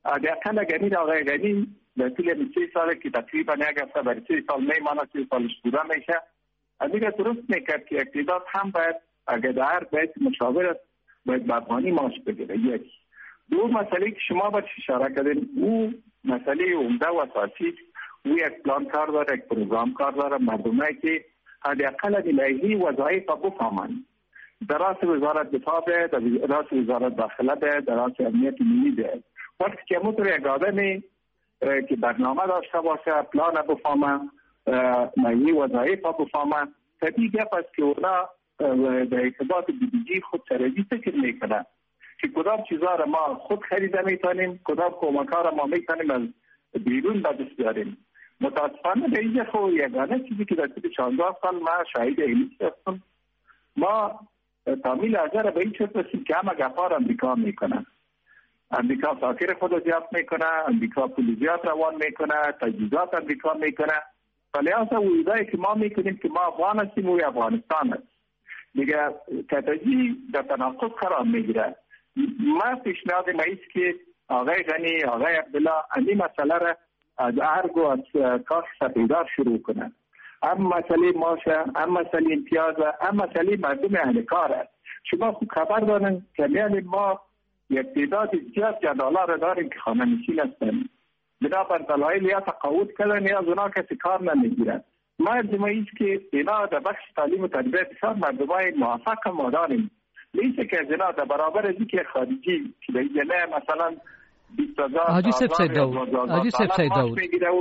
حداقل غنی را آقای غنی در طول سه سال که تقریبا یک هفته برای سه سال میمانه، سه سالش پوره میشه، دیگه درست میکرد که اقتدار هم باید اگر در باید مشاورت باید به افغانی معاش بگیره. یک دو مسئله که شما باید اشاره کردین، او مسئله عمده و اساسی، او یک پلان کار داره، یک پروگرام کار داره، مردمایی که حداقل الهی وظایف بفهمند. در راست وزارت دفاع ده، در راست وزارت داخله ده، در راست امنیت ملی ده. وقتی که همونطور یک آدمی که برنامه داشته باشه، پلان بفهمه، ملی وظایف بفهمه، طبیعی گپ است که اونا در ارتباط بیدیجی خود سرزی فکر میکنه که کدام چیزها را ما خود خریده میتونیم، کدام کمک‌ها را ما میتونیم از بیرون به دست بیاریم. متاسفانه به اینجا خود یگانه چیزی که در طول چهارده سال ما شاهد این هستم، ما تامیل نظر به این شکل هستیم که همه گپا را امریکا میکنه. امریکا ساکر خود زیاد میکنه، امریکا پول زیاد روان میکنه، تجهیزات امریکا میکنه. ولی اصلا ویدایی که ما میکنیم که ما افغان هستیم و افغانستان هست دیگه تدریجی در تناقض قرار میگیره. ما پیشنهاد ما است که آقای غنی، آقای عبدالله این مسئله را از ارگ و از کاخ سپیدار شروع کنن. هم مسئله ماشه، هم مسئله امتیاز، هم مسئله مردم اهل کاره. شما خوب خبر دارن که میان ما یک تعداد زیاد جنرال‌ها را داریم که خانه نشین هستند. بنابر دلایل یا تقاعد کردن یا از اونا کسی کار نمیگیرن. ما ارزمایی است که اینا در بخش تعلیم و تربیت بسیار مردمای موفق ما داریم. نیست که از اینا در برابر از اینکه خارجی که در اینجا نه مثلا حاجی سیب سید داود حاجی سیب سید داود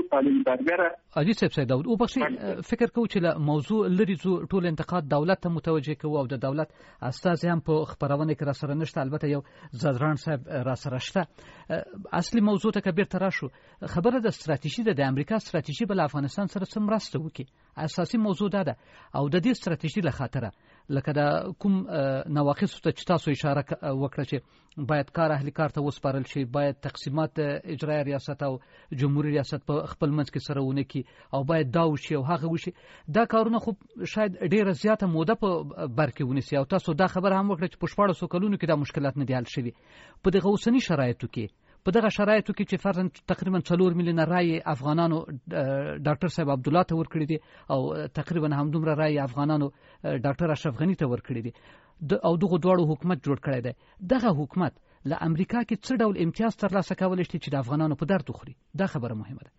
حاجی سیب سید داود او بخشي فکر کوم چې له موضوع لري زو ټول انتقاد دولت ته متوجه کوو او د دولت استاد هم په خبرونه کې را سره نشته. البته یو زدران صاحب را سره شته. اصلي موضوع ته کبیر تر شو خبره د استراتیژي د امریکا استراتیژي بل افغانستان سره سم راسته وکي. اساسي موضوع ده او د دې استراتیژي له خاطره لکه دا کوم نواقص ته چې تاسو اشاره وکړه چې باید کار اهل کار ته وسپارل شي، باید تقسیمات اجرای ریاست او جمهوریت ریاست په خپل منځ کې سره ونه کی او باید دا وشي او هغه وشي. دا کارونه خو شاید ډیره زیاته موده په بر کې ونیسي او تاسو دا خبر هم وکړه چې په شپږ کلونو کې دا مشکلات نه دي حل شوي. په دغه اوسنی شرایطو کې په دغه شرایطو کې چې فرضاً تقریبا څلور میلیون رای افغانانو ډاکټر صاحب عبدالله ته ورکړي دي او تقریبا همدومره رای افغانانو ډاکټر اشرف غنی ته ورکړي دي او دغه دواړو حکومت جوړ کړی دی. دغه حکومت له امریکا کې څه ډول امتیاز ترلاسه کولی شي چې د افغانانو په درد وخوري؟ دا خبره مهمه ده.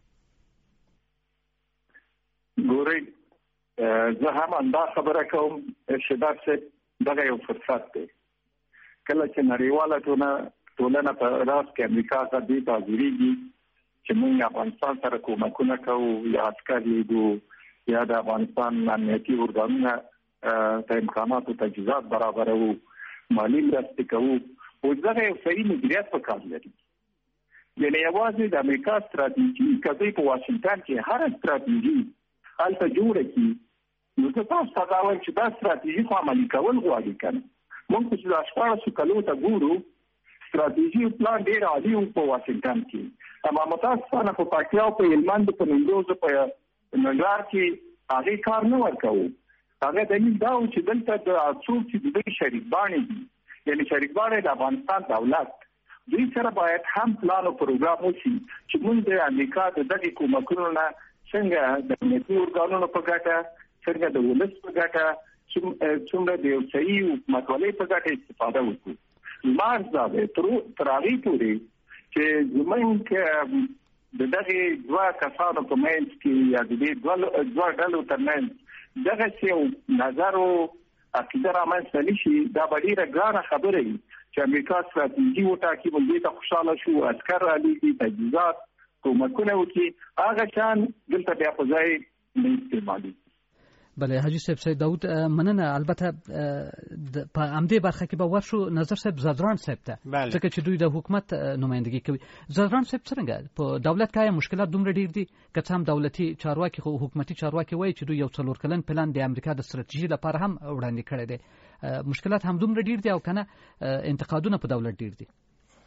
ګورئ زه هم اندا خبره کوم چې دا دغه یو فرصت دی. کله چې نړیواله ټولنه ټولنه په راس کې امریکا ته دې تاجریږي چې موږ افغانستان سره کومکونه کوو یا عسکر لیدو یا د افغانستان امنیتي ارګانونه ته امکانات او تجهیزات برابروو، مالي مرستې کوو، او دغه یو صحیح مدیریت پکار لري. یعنې یوازې د امریکا ستراتیژي که دوی په واشنګټن کې هره ستراتیژي هلته جوړه کړي نو زه تاسو ته دا وایم چې دا ستراتیژي خو عملي کول غواړي که نه. موږ چې دا شپاړسو کلو ته ګورو ستراتیژي او پلان ډېر عالي و په واشنګټن کې، اما متاسفانه په پکتیا او په هلمند په نیمروز په ننګرهار کې هغې کار نه ورکوو. هغه دلیل دا و چې دلته د څوک چې د دوی شریکبانې دي، یعنې شریکبانې د افغانستان دولت، دوی سره باید هم پلان او پروګرام وشي چې موږ د امریکا د دغې کومکونو نه څنګه د امنیتي ارګانونو په ګټه، څنګه د ولس په ګټه، څومره د یو صحیح حکومتولۍ په ګټه استفاده وکړو. زما ارزه دی تر هغې پورې چې زموږ د دغې دوه کسانو په منځ کې یا د دې دوه ډلو تر منځ دغه یو نظر او عقیده رامنځته نه شي، دا به ډېره ګرانه خبره وي چې امریکا ستراتیژي وټاکي، موږ دې ته خوشحاله شو، عسکر رالیږي، تجهیزات، کومکونه وکړي، هغه شیان دلته بیا په ځای نه استعمالېږي. بله حاجی صاحب سید داود مننه. البته په همدې برخه کې به ورشو نظر صاحب زدران صاحب ته، ځکه چې دوی د حکومت نمایندګي کوي. زدران صاحب څنګه په دولت کې مشکلات دومره ډیر دي که څه هم دولتي چارواکي خو حکومتي چارواکي وایي چې دوی یو څلور کلن پلان د امریکا د ستراتیژي لپاره هم وړاندې کړی دی. مشکلات هم دومره ډیر دي او کنه انتقادونه په دولت ډیر دي.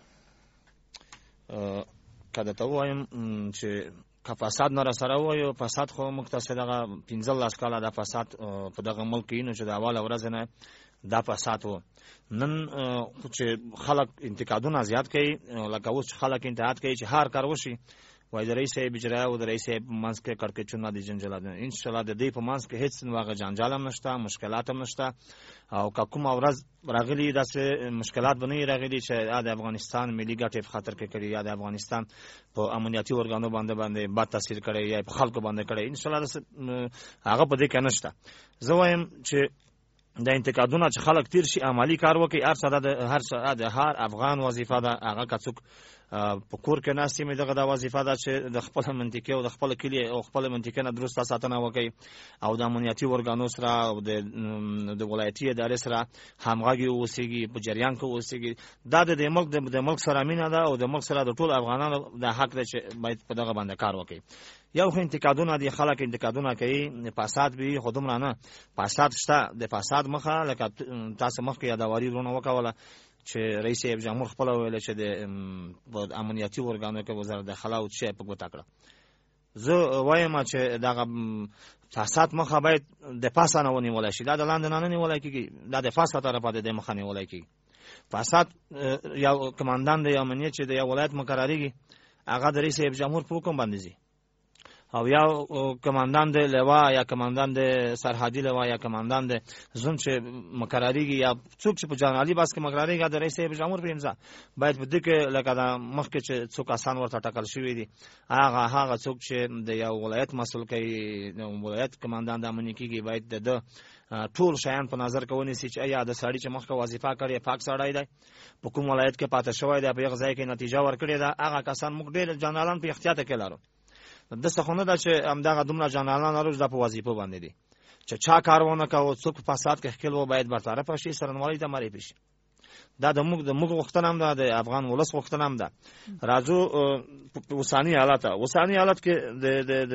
کله ته وایم چې که فساد نه را سره وایو، فساد خو مختصر دغه پنځلس کاله د فساد په دغه ملک کې نو چې د اوله ورځ نه دا فساد و. نن چې خلک انتقادونه زیات کوي، لکه اوس خلک انتقاد کوي چې هر کار وشي وای د رئیس صاحب اجرا او د رئیس صاحب منځ کې کړکېچونه دي جنجال دي. ان شاء الله د دې په منځ کې هیڅ واغه جنجال هم نشته، مشکلات هم نشته. او که کوم ورځ راغلي داسې مشکلات بنې راغلي چې د افغانستان ملي ګټې په خطر کې کړي یا د افغانستان په امنیتي ورګانو باندې باندې بد تاثیر کړي یا په خلکو باندې کړي، ان شاء الله هغه په دې کې نشته. زه وایم چې د انتقادونه چې خلک تیر شي عملی کار وکړي، هر څه د هر څه د هر افغان وظیفه ده. هغه کڅوک په کور کې ناستې مې دغه د وظیفه ده چې د خپل منطقې او د خپل کلی او خپل منطقې نه درسته ساتنه وکړي او د امنیتي ورګانو سره او د د ولایتي ادارې سره همغږي اوسېږي، په جریان کې اوسېږي. دا د ملک د ملک سره مینه ده او د ملک سره د ټول افغانانو د حق ده چې باید په دغه باندې کار وکړي. یو خو انتقادونه دي، خلک انتقادونه کوي، فساد به خو دومره نه، فساد شته. د فساد مخه لکه تاسو مخکې یادواري رونه وکوله چې رئیس جمهور خپل ویل چې د امنیتي ورګانو کې وزارت داخله او چې په ګوته کړه. زه وایم چې دغه فساد مخه باید د پاسه نه ونیول شي، دا د لاندې نه نیول کېږي، دا د فساد طرفه د مخه نیول کېږي. فساد یو کمانډان د امنیت چې د یو ولایت مقرریږي هغه د رئیس جمهور په حکم باندې ځي، او یا کمانډان د لوا یا کمانډان د سرحدي لوا یا کمانډان د زون چې مقرریږي یا څوک چې په جنرالي باس کې مقرریږي د رئیس جمهور په امضا باید په دې کې لکه د مخکې چې څوک آسان ورته ټاکل شوی دي هغه هغه څوک چې د یو ولایت مسؤل کوي، د ولایت کمانډان د امنیت کېږي، باید د ټول شیان په نظر کې ونیسي چې آیا د سړی چې مخکې وظیفه کړې پاک سړی دی، په کوم ولایت کې پاتې شوی دی، په یو ځای کې نتیجه ورکړې ده. هغه کسان موږ ډېر جنرالان په احتیاط کې لرو. د څخونه دا چې همدغه دومره جنرالان لرو د په وظیفه باندې دي چې چا کارونه کوي، څوک په فساد کې خپل و باید برطرف شي، سرنوالي ته معرفي شي. دا د موږ د موږ غوښتنه هم ده، د افغان ولس غوښتنه هم ده. راځو اوساني حالت اوساني حالت کې د د د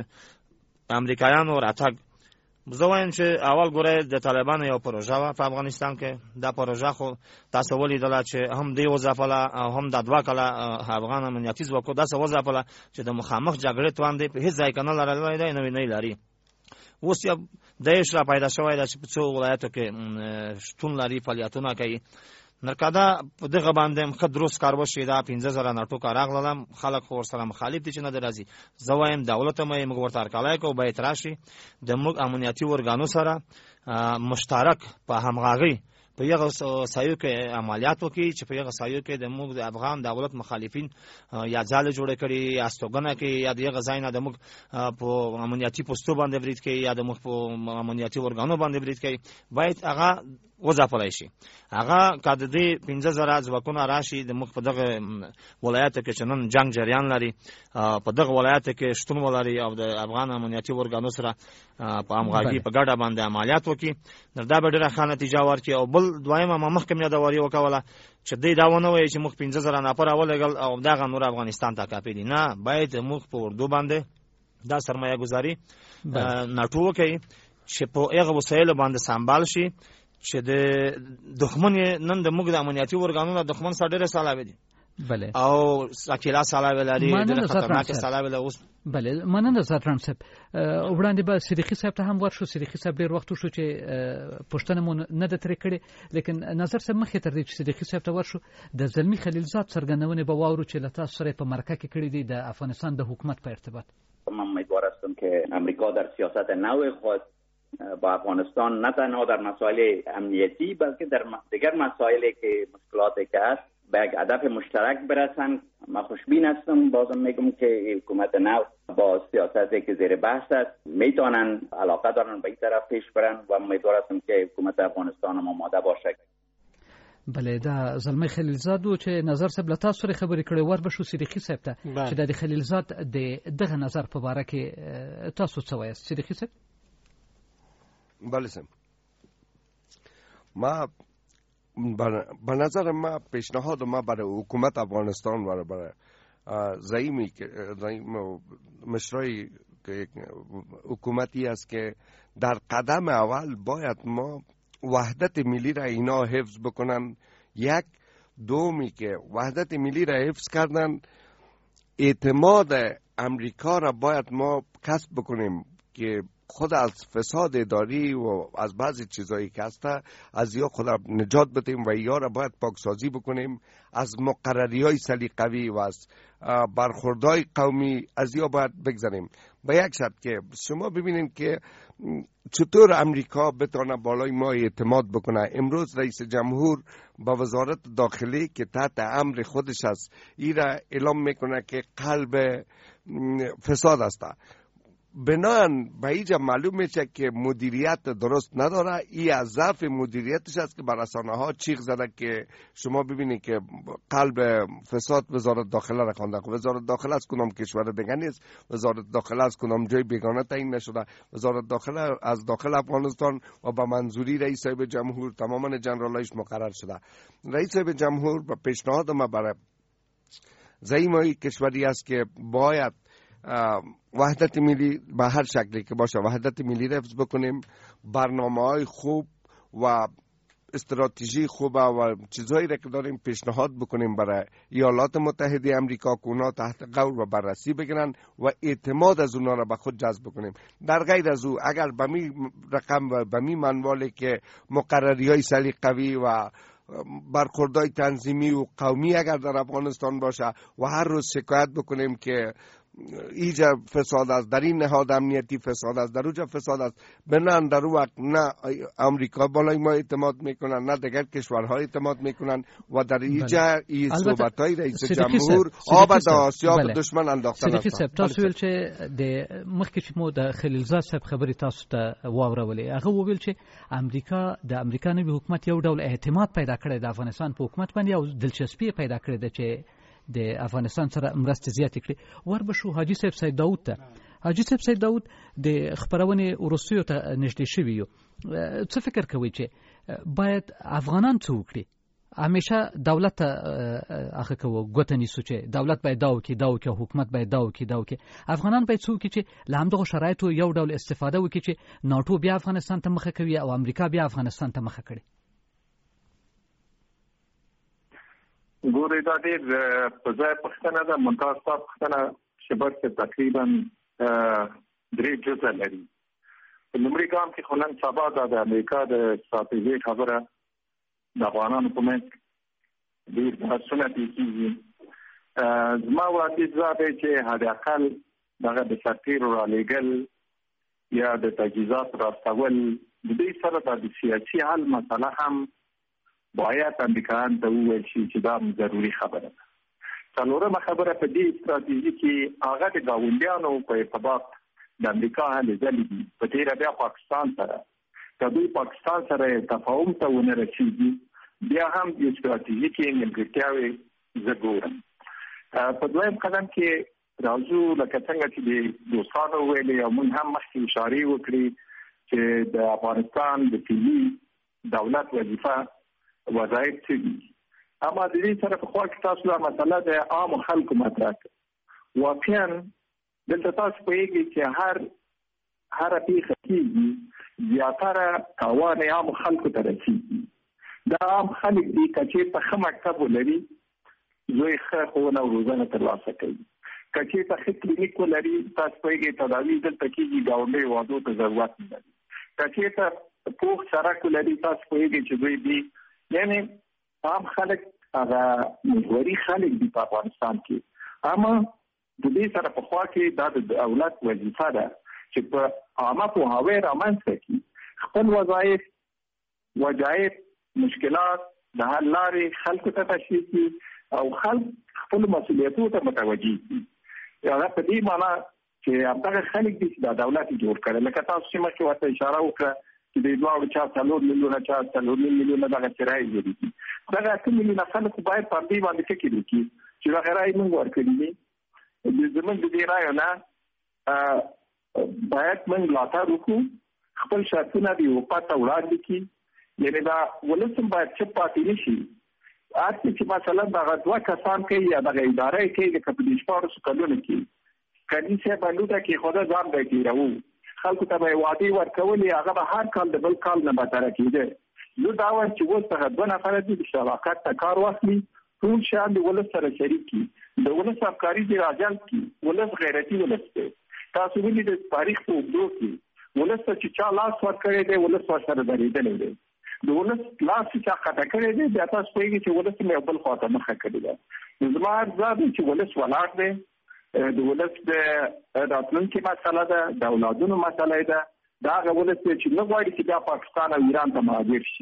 امریکایانو راتګ زه وایم چې اول ګوره د طالبانو یو پروژه وه په افغانستان کې. دا پروژه خو تاسو ولیدله چې هم دې وځپله او هم دا دوه کاله افغان امنیتي ځواکو داسې وځپله چې د مخامخ جګړې توان دی په هېڅ ځای کې نه لرلی دی، نوی نه لري. اوس یو داعش را پیدا شوی ده چې په څو ولایتو کې شتون لري، فعالیتونه کوي. نرکدا په دغه باندې ښه درست کار وشي، دا پنځه زره ناټو کار راغلل، خلک خو ورسره مخالف دي چې نه راځي. زه وایم دولت هم موږ ورته هرکلی کوو، باید راشي د موږ امنیتي ورګانو سره مشترک په همغږۍ په یغه سایو کې عملیات وکړي چې په یغه سایو کې د موږ د افغان دولت مخالفین یا ځاله جوړ کړي یا استوګنه کوي یا د یغه ځای نه د موږ په امنیتي پوسټو باندې برید کوي یا د موږ په امنیتي ورګانو باندې برید کوي، باید هغه وځپلی شي. هغه که د دې پنځه زره ځواکونه راشي د موږ په دغه ولایاتو کې چې نن جنګ جریان لري په دغه ولایاتو کې شتون ولري او د افغان امنیتي ورګانو سره په همغږي په ګډه باندې عملیات وکړي، دا به ډېره ښه نتیجه ورکړي. او بل دویمه ما مخکې یادواري وکوله چې دوی دا ونه وایي چې موږ پنځه زره نفر راولېږل او دغه نور افغانستان ته کافي دي. نه، باید موږ په اردو باندې دا سرمایه ګذاري ناټو وکړي چې په هغه وسایلو باندې سمبال شي چې د دښمن نن د موږ د امنیتي ورګانونو د دښمن سره ډېرې سلاوې دي. بله او ساکیلا سلاوې لري، ډېرې خطرناکې سلاوې لري. اوس بله مننه زرتران صاحب. وړاندې به صدیقي صاحب ته هم ورشو. صدیقي صاحب ډېر وخت شو چې پوښتنه مو نه ده ترې کړې، لیکن نظر صاحب مخکې تر دې چې صدیقي صاحب ته ورشو د زلمي خلیلزاد څرګندونې به واورو چې له تاسو سره په مرکه کې کړې دي د افغانستان د حکومت په ارتباط. من امیدوار هستم که امریکا در سیاست نو خود با افغانستان نه تنها در مسائل امنیتی بلکه در دیگر مسائلی که مشکلاتی که هست به یک هدف مشترک برسن. من خوشبین هستم، بازم میگم که حکومت نو با سیاستی که زیر بحث است میتونن علاقه دارن به این طرف پیش برن و امیدوار هستم که حکومت افغانستان هم آماده باشه. بله دا زلمي خلیلزاد و چې نظر صاحب له تاسو سره خبرې کړې ور بشو صدیقي صاحب ته چې د خلیلزاد د دغه نظر په اړه کې تاسو څه وایي صدیقي صاحب؟ بله سم، ما به نظر ما پیشنهاد ما برای حکومت افغانستان و برای زعیمی که زعیم مشرای حکومتی است که در قدم اول باید ما وحدت ملی را اینا حفظ بکنن. یک دومی که وحدت ملی را حفظ کردن، اعتماد امریکا را باید ما کسب بکنیم که خود از فساد اداری و از بعضی چیزایی که هست از یا خود نجات بدیم و یا را باید پاکسازی بکنیم، از مقرری های سلیقوی و از برخوردهای قومی از یا باید بگذاریم. به یک شرط که شما ببینید که چطور امریکا بتونه بالای ما اعتماد بکنه. امروز رئیس جمهور با وزارت داخلی که تحت امر خودش است این را اعلام میکنه که قلب فساد است. بنان به اینجا معلوم میشه که مدیریت درست نداره. این از ضعف مدیریتش است که بر رسانه ها چیغ زده که شما ببینید که قلب فساد وزارت داخله را خوانده. وزارت داخله از کدام کشور دیگه نیست، وزارت داخله از کدام جای بیگانه تعیین نشده. وزارت داخله از داخل افغانستان و با منظوری رئیس صاحب جمهور تماما جنرالایش مقرر شده. رئیس صاحب جمهور با پیشنهاد ما برای زعیمای کشوری است که باید وحدت ملی به هر شکلی که باشه وحدت ملی حفظ بکنیم، برنامه‌های خوب و استراتژی خوب و چیزهایی را که داریم پیشنهاد بکنیم برای ایالات متحده امریکا که اونا تحت غور و بررسی بگیرن و اعتماد از اونا را به خود جذب بکنیم. در غیر از او اگر به می رقم و به می منواله که مقرری های سلیقوی و برخوردهای تنظیمی و قومی اگر در افغانستان باشه و هر روز شکایت بکنیم که اینجا فساد است، در این نهاد امنیتی فساد است، در اونجا فساد است، بنان در وقت نه امریکا بالای ما اعتماد میکنن نه دیگر کشورها اعتماد میکنن و در اینجا این صحبت‌های رئیس جمهور آب د آسیا به دشمن انداختن است. صدیقی صاحب تاسو ویل چې د مخکې چې مو د خلیلزاد صاحب خبرې تاسو ته واورولې، هغه وویل چې امریکا د امریکا نوي حکومت یو ډول اعتماد پیدا کړی د افغانستان په حکومت باندې او دلچسپي پیدا کړې ده چې د افغانستان سره مرستې زیاتې کړي. وربشو حاجی صاحب سید داود ته حاجی صاحب سید داود د خبرونې وروستیو ته نږدې شوي یو، څه فکر کوي چې باید افغانان څه وکړي؟ همیشه دولت ته هغه کوو ګوته نیسو چې دولت باید دا وکړي دا وکړي، حکومت باید دا وکړي دا وکړي. افغانان باید څه وکړي چې له همدغو شرایطو یو ډول استفاده وکړي چې ناټو بیا افغانستان ته مخه کوي او امریکا بیا افغانستان ته مخه کړي. ګورې دا ډېر په ځای پوښتنه ده. ممتاز صاحب پوښتنه شبر کې تقریبا درې جزء لري. په لومړي ګام کې خو نن سبا دا د امریکا د ستراتیژۍ خبره د افغانانو په منځ ډېر بحثونه پرې کېږي. زما وړاندیز دا دی چې حداقل دغه د سرتیرو رالېږل یا د تجهیزاتو راستول د دې سره د سیاسي حل مسله هم باید امریکایان ته وویل شي چې دا ضروري خبره ده. څلورمه خبره په دې استراتیژي کې هغه د ګاونډیانو په ارتباط د امریکا هلې ځلې دي. په تېره بیا پاکستان سره که دوی پاکستان سره تفاهم ته ونه رسېږي بیا هم د استراتیژي کې نیمګړتیاوې زه ګورم. په دویم قدم کې راځو لکه څنګه چې د دوستانو ویلې او موږ هم مخکې اشارې وکړې چې د افغانستان د فعلي دولت وظیفه وظایف څه دي. اما د دې سره په خوا کې تاسو دا مسله د عامو خلکو مطرح کړه. واقعا دلته تاسو پوهېږئ چې هر هره پیښه کېږي زیاتره تاوان عامو خلکو ته رسېږي. دا عام خلک دي که چېرته ښه مکتب ولري زوی ښه ښوونه او روزنه ترلاسه کوي، که چېرته ښه کلینیک ولري تاسو پوهېږئ تداوي دلته کېږي ګاونډیو وادو ته ضرورت نه لري، که چېرته پوخ سړک ولري تاسو پوهېږئ چې دوی دي. یعنی عام خلک هغه محوري خلک دي په افغانستان کې. اما د دې سره په خوا کې دا د دولت وظیفه ده چې په عامه پوهاوی رامنځته کړي، خپل وظایف وظایف مشکلات د حل لارې خلکو ته تشریح کړي او خلک خپل مسؤلیتونو ته متوجه کړي. هغه په دې معنا چې همدغه خلک دي چې دا دولت یې جوړ کړی. لکه تاسو چې مخکې ورته اشاره وکړه چې د دواړو چا څلور میلیونه چا څلور نیم میلیونه دغه کرایې جوړېږي. دغه اته میلیونه خلکو باید پر دې باندې فکر وکړي چې دغه رایې موږ ورکړي دي. زموږ د دې رایو نه باید موږ ملاتړ وکړو، خپل شرطونه د اروپا ته وړاندې کړي. یعنې دا ولس هم باید چپ پاتې نه شي. هر څه چې مثلا دغه دوه کسان کوي یا دغه اداره یې کوي لکه په دې شپاړسو کلونو کې کلي صاحب بندوده کېښوده ځان به یې تېروو، خلکو ته به یې وعدې ورکولې هغه به هر کال د بل کال نه بدتره کېده. زه دا وایم چې اوس دغه دوه نفره دي د شراکت ته کار واخلي، ټول شیان د ولس سره شریک کړي، د ولس افکاري دې راجلب کړي. ولس غیرتي ولس دی. تاسو ولې د تاریخ په اوږدو کې ولس چې چا لاس ورکړی دی ولس ورسره درېدلی دی د ولس لاس چې چا قطع کړی دی بیا تاسو پوهېږئ چې ولس مې بل خوا ته مخه کړې ده. زما عرض دا دی چې ولس ولاړ دی، د ولس د راتلونکي مسله ده، د اولادونو مسله ده. دا هغه ولس دی چې نه غواړي چې بیا پاکستان او ایران ته مهاجر شي.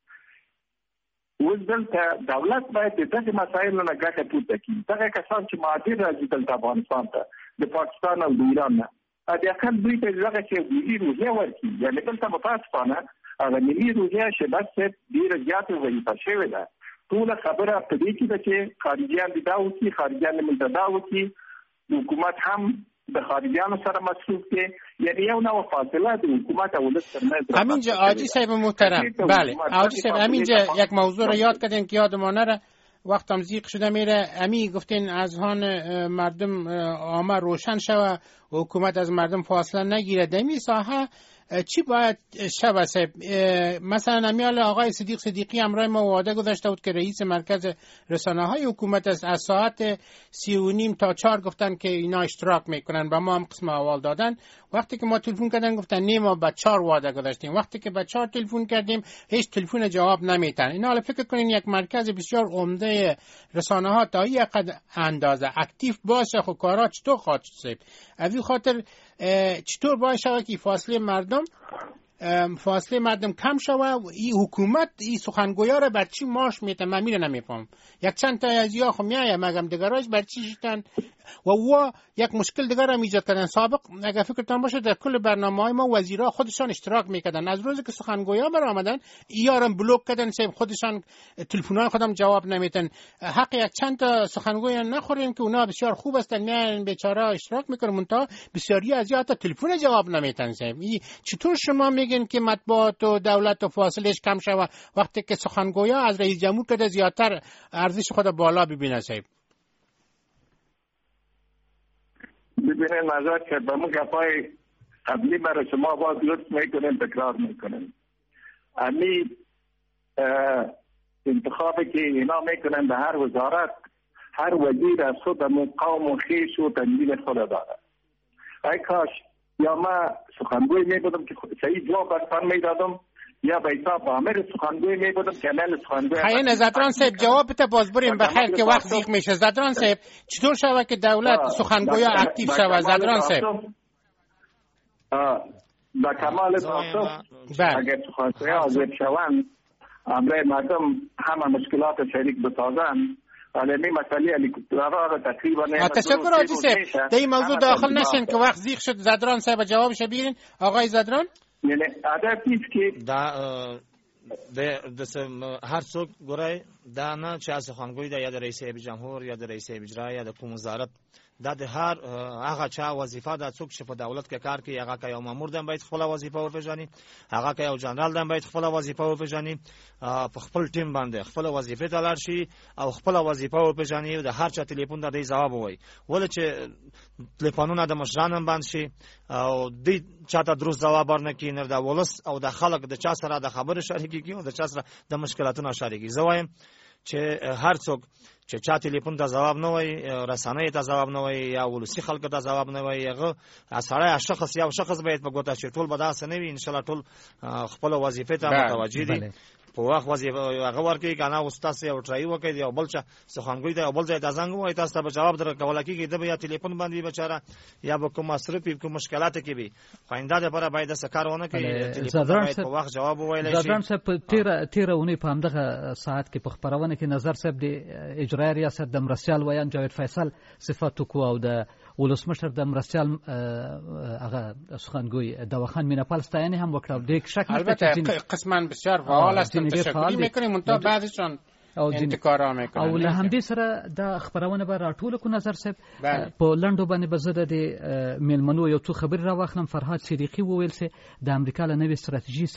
اوس دلته دولت باید د دغه مسایلو نه ګټه پورته کړي. دغه کسان چې مهاجر راځي دلته افغانستان ته د پاکستان او د ایران نه، د اقل دوی ته دغه چې ملي روحیه ورکړي. یعنې دلته متاسفانه هغه ملي روحیه شهباز صاحب ډېره زیاته وظیفه شوې ده. ټوله خبره په دې کې ده چې خارجیان دې دا وکړي، خارجیان دې دلته دا وکړي، حکومت هم د خارجیانو سره مصروف دی. یعنی یو نوع فاصله د حکومت و ولس ترمنځ. همینجا حاجی صاحب محترم، بله حاجی صاحب همینجا یک موضوع رو یاد کردین که یاد ما نره، وقتم زیق شده میره. امی گفتین از هان مردم عامه روشن شوه و حکومت از مردم فاصله نگیره. دمی ساحه چی باید شبه صاحب؟ مثلا امیال آقای صدیق صدیقی همراه ما وعده گذاشته بود که رئیس مرکز رسانه های حکومت است، از ساعت سی و نیم تا چهار گفتن که اینا اشتراک میکنن، با ما هم قسم اول دادن. وقتی که ما تلفن کردن گفتن نه ما با چهار وعده گذاشتیم. وقتی که با چهار تلفن کردیم هیچ تلفن جواب نمیتن. اینا حالا فکر کنین یک مرکز بسیار عمده رسانه ها تا یک اندازه اکتیو باشه خب کارا چطور خواهد شد؟ از این خاطر چطور باشه که فاصله مردم فاصله مردم کم شوه؟ این حکومت این سخنگویا را بر چی ماش میتن؟ من میره نمیفهم. یک چند تا از یا خب میایه مگم دگراش بر چی شدن و و یک مشکل دیگر هم ایجاد کردن. سابق اگر فکرتان باشه در کل برنامه‌های ما وزیرا خودشان اشتراک میکردن. از روزی که سخنگویا بر آمدن ایارم بلوک کردن، سه خودشان تلفن‌های خودم جواب نمیدن. حق یک چند تا سخنگویا نخوریم که اونا بسیار خوب هستن، میان بیچاره اشتراک میکنن، منتها بسیاری از یا تا تلفن جواب نمیدن. چطور شما میگین که مطبوعات و دولت و فاصلهش کم شوه وقتی که سخنگویا از رئیس جمهور کده زیادتر ارزش خود بالا ببینه؟ صاحب ببینید نظر که به مو گپای قبلی برای شما باز لطف میکنیم تکرار میکنیم. امی انتخابی که اینا میکنن به هر وزارت، هر وزیر از خود قوم و خیش و تنظیم خود داره. ای کاش یا ما سخنگوی میبودم که صحیح جواب برسان میدادم، یا به حساب عامر سخنگوی میبودم که من سخنگوی. خیلی زدران صاحب جواب بده باز بریم بخیر که وقت زیق میشه. زدران صاحب چطور شوه که دولت سخنگویا اکتیو شوه؟ زدران صاحب با کمال تعصب اگر سخنگویا حاضر شوند امر مردم همه مشکلات شریک بسازن، ولی مسئله هلیکوپترها را تقریبا نه. تشکر حاجی صاحب. در این موضوع داخل نشین که وقت زیق شد. زدران صاحب جوابش بگیرین. آقای زدران یعنی عادت نیست که دا د هر څوک ګورای دا نه چې سخنگوی دا یا د رئیس جمهور یا د رئیس اجرا یا د کوم وزارت، دا د هر هغه چا وظیفه ده. څوک چې په دولت کې کار کوي هغه که یو مامور دی باید خپل وظیفه وپیژني، هغه که یو جنرال دی باید خپل وظیفه وپیژني، په خپل ټیم باندې خپل وظیفه ته لاړ شي او خپل وظیفه وپیژني. د هر چا ټلیفون ته دی جواب وایي، ولې چې ټلیفونونه د مشرانو باندې شي او دوی چاته درست جواب ورنکړي، نه د ولس او د خلک د چا سره د خبرې شریکي او د چا سره د مشکلاتونو شریکي. زه وایم چې هر څوک چې چا ټلیفون ته جواب نه وایي، رسنۍ ته جواب نه وایي یا ولسي خلکو ته جواب نه وایي، هغه سړی شخص یا شخص باید په ګوته شي. ټول به داسې نه وي، انشاءالله ټول خپل وظیفې ته متوجه دي، په وخت وظیفه هغه ورکوي. که نه استاد یو ټرای وکړي یو بل چا سخنګوی ته یو بل ځای ته زنګ ووایي، تاسو ته به جواب درکولی کېږي. ده به یا ټلیفون باندې بچاره یا به کوم مصرف وي، کوم مشکلات کې وي، خو آینده دپاره باید داسې کار ونه کړي. ټلیفون باید په وخت جواب وویلی شي. زدران صاحب په تېره تېره اونۍ په همدغه ساعت کې په خپرونه کې نظر صاحب د اجرایه ریاست د مرستیال ویان جاوید فیصل صفت وکړو او د ولسمشر د مرستیال هغه سخنگوی دواخان میناپال ستاینه هم وکړه. د شک البته قسما بسیار فعال هستن، تشکری میکنیم، منتها بعضیشان انتکارا میکنن. او له همدې سره دا خبرونه به راټول کو نظر صاحب په لندو باندې به زه د میلمنو یو څو خبر را واخلم. فرهاد صدیقی وویل چې د امریکا له نوې ستراتیژي سره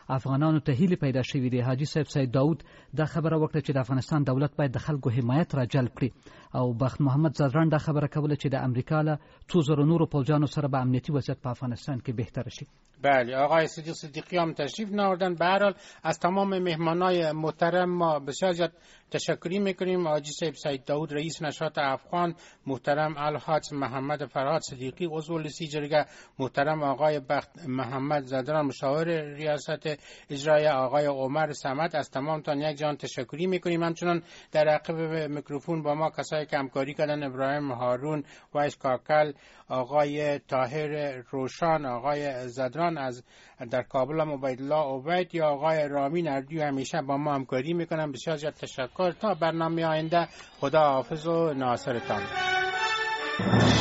افغانانو ته هیله پیدا شوې دی. حاجی صاحب سید داود دا خبره وکړه چې د افغانستان دولت باید د خلکو حمایت را جلب کړي او بخت محمد زدران دا خبره کوله چې د امریکا له څو زره نورو پوځیانو سره به امنیتي وضعیت په افغانستان کې بهتر شي. بله آقای صدیق صدیقی هم تشریف ناوردن. به هر حال از تمام مهمانای محترم ما بسیار زیاد تشکری میکنیم. حاجی صاحب سید داود رئیس نشاط افغان، محترم الحاج محمد فرهاد صدیقی عضو لسی جرگه، محترم آقای بخت محمد زدران مشاور ریاست اجرایی، آقای عمر صمد، از تمامتان یک جان تشکری میکنیم. همچنان در عقب میکروفون با ما کسایی که همکاری کردن ابراهیم هارون، وایس کاکل، آقای طاهر روشان، آقای زدران از در کابل، عبیدالله عبید یا آقای رامین اردیو همیشه با ما همکاری میکنن. بسیار زیاد تشکر. تا برنامه آینده خدا حافظ و ناصرتان.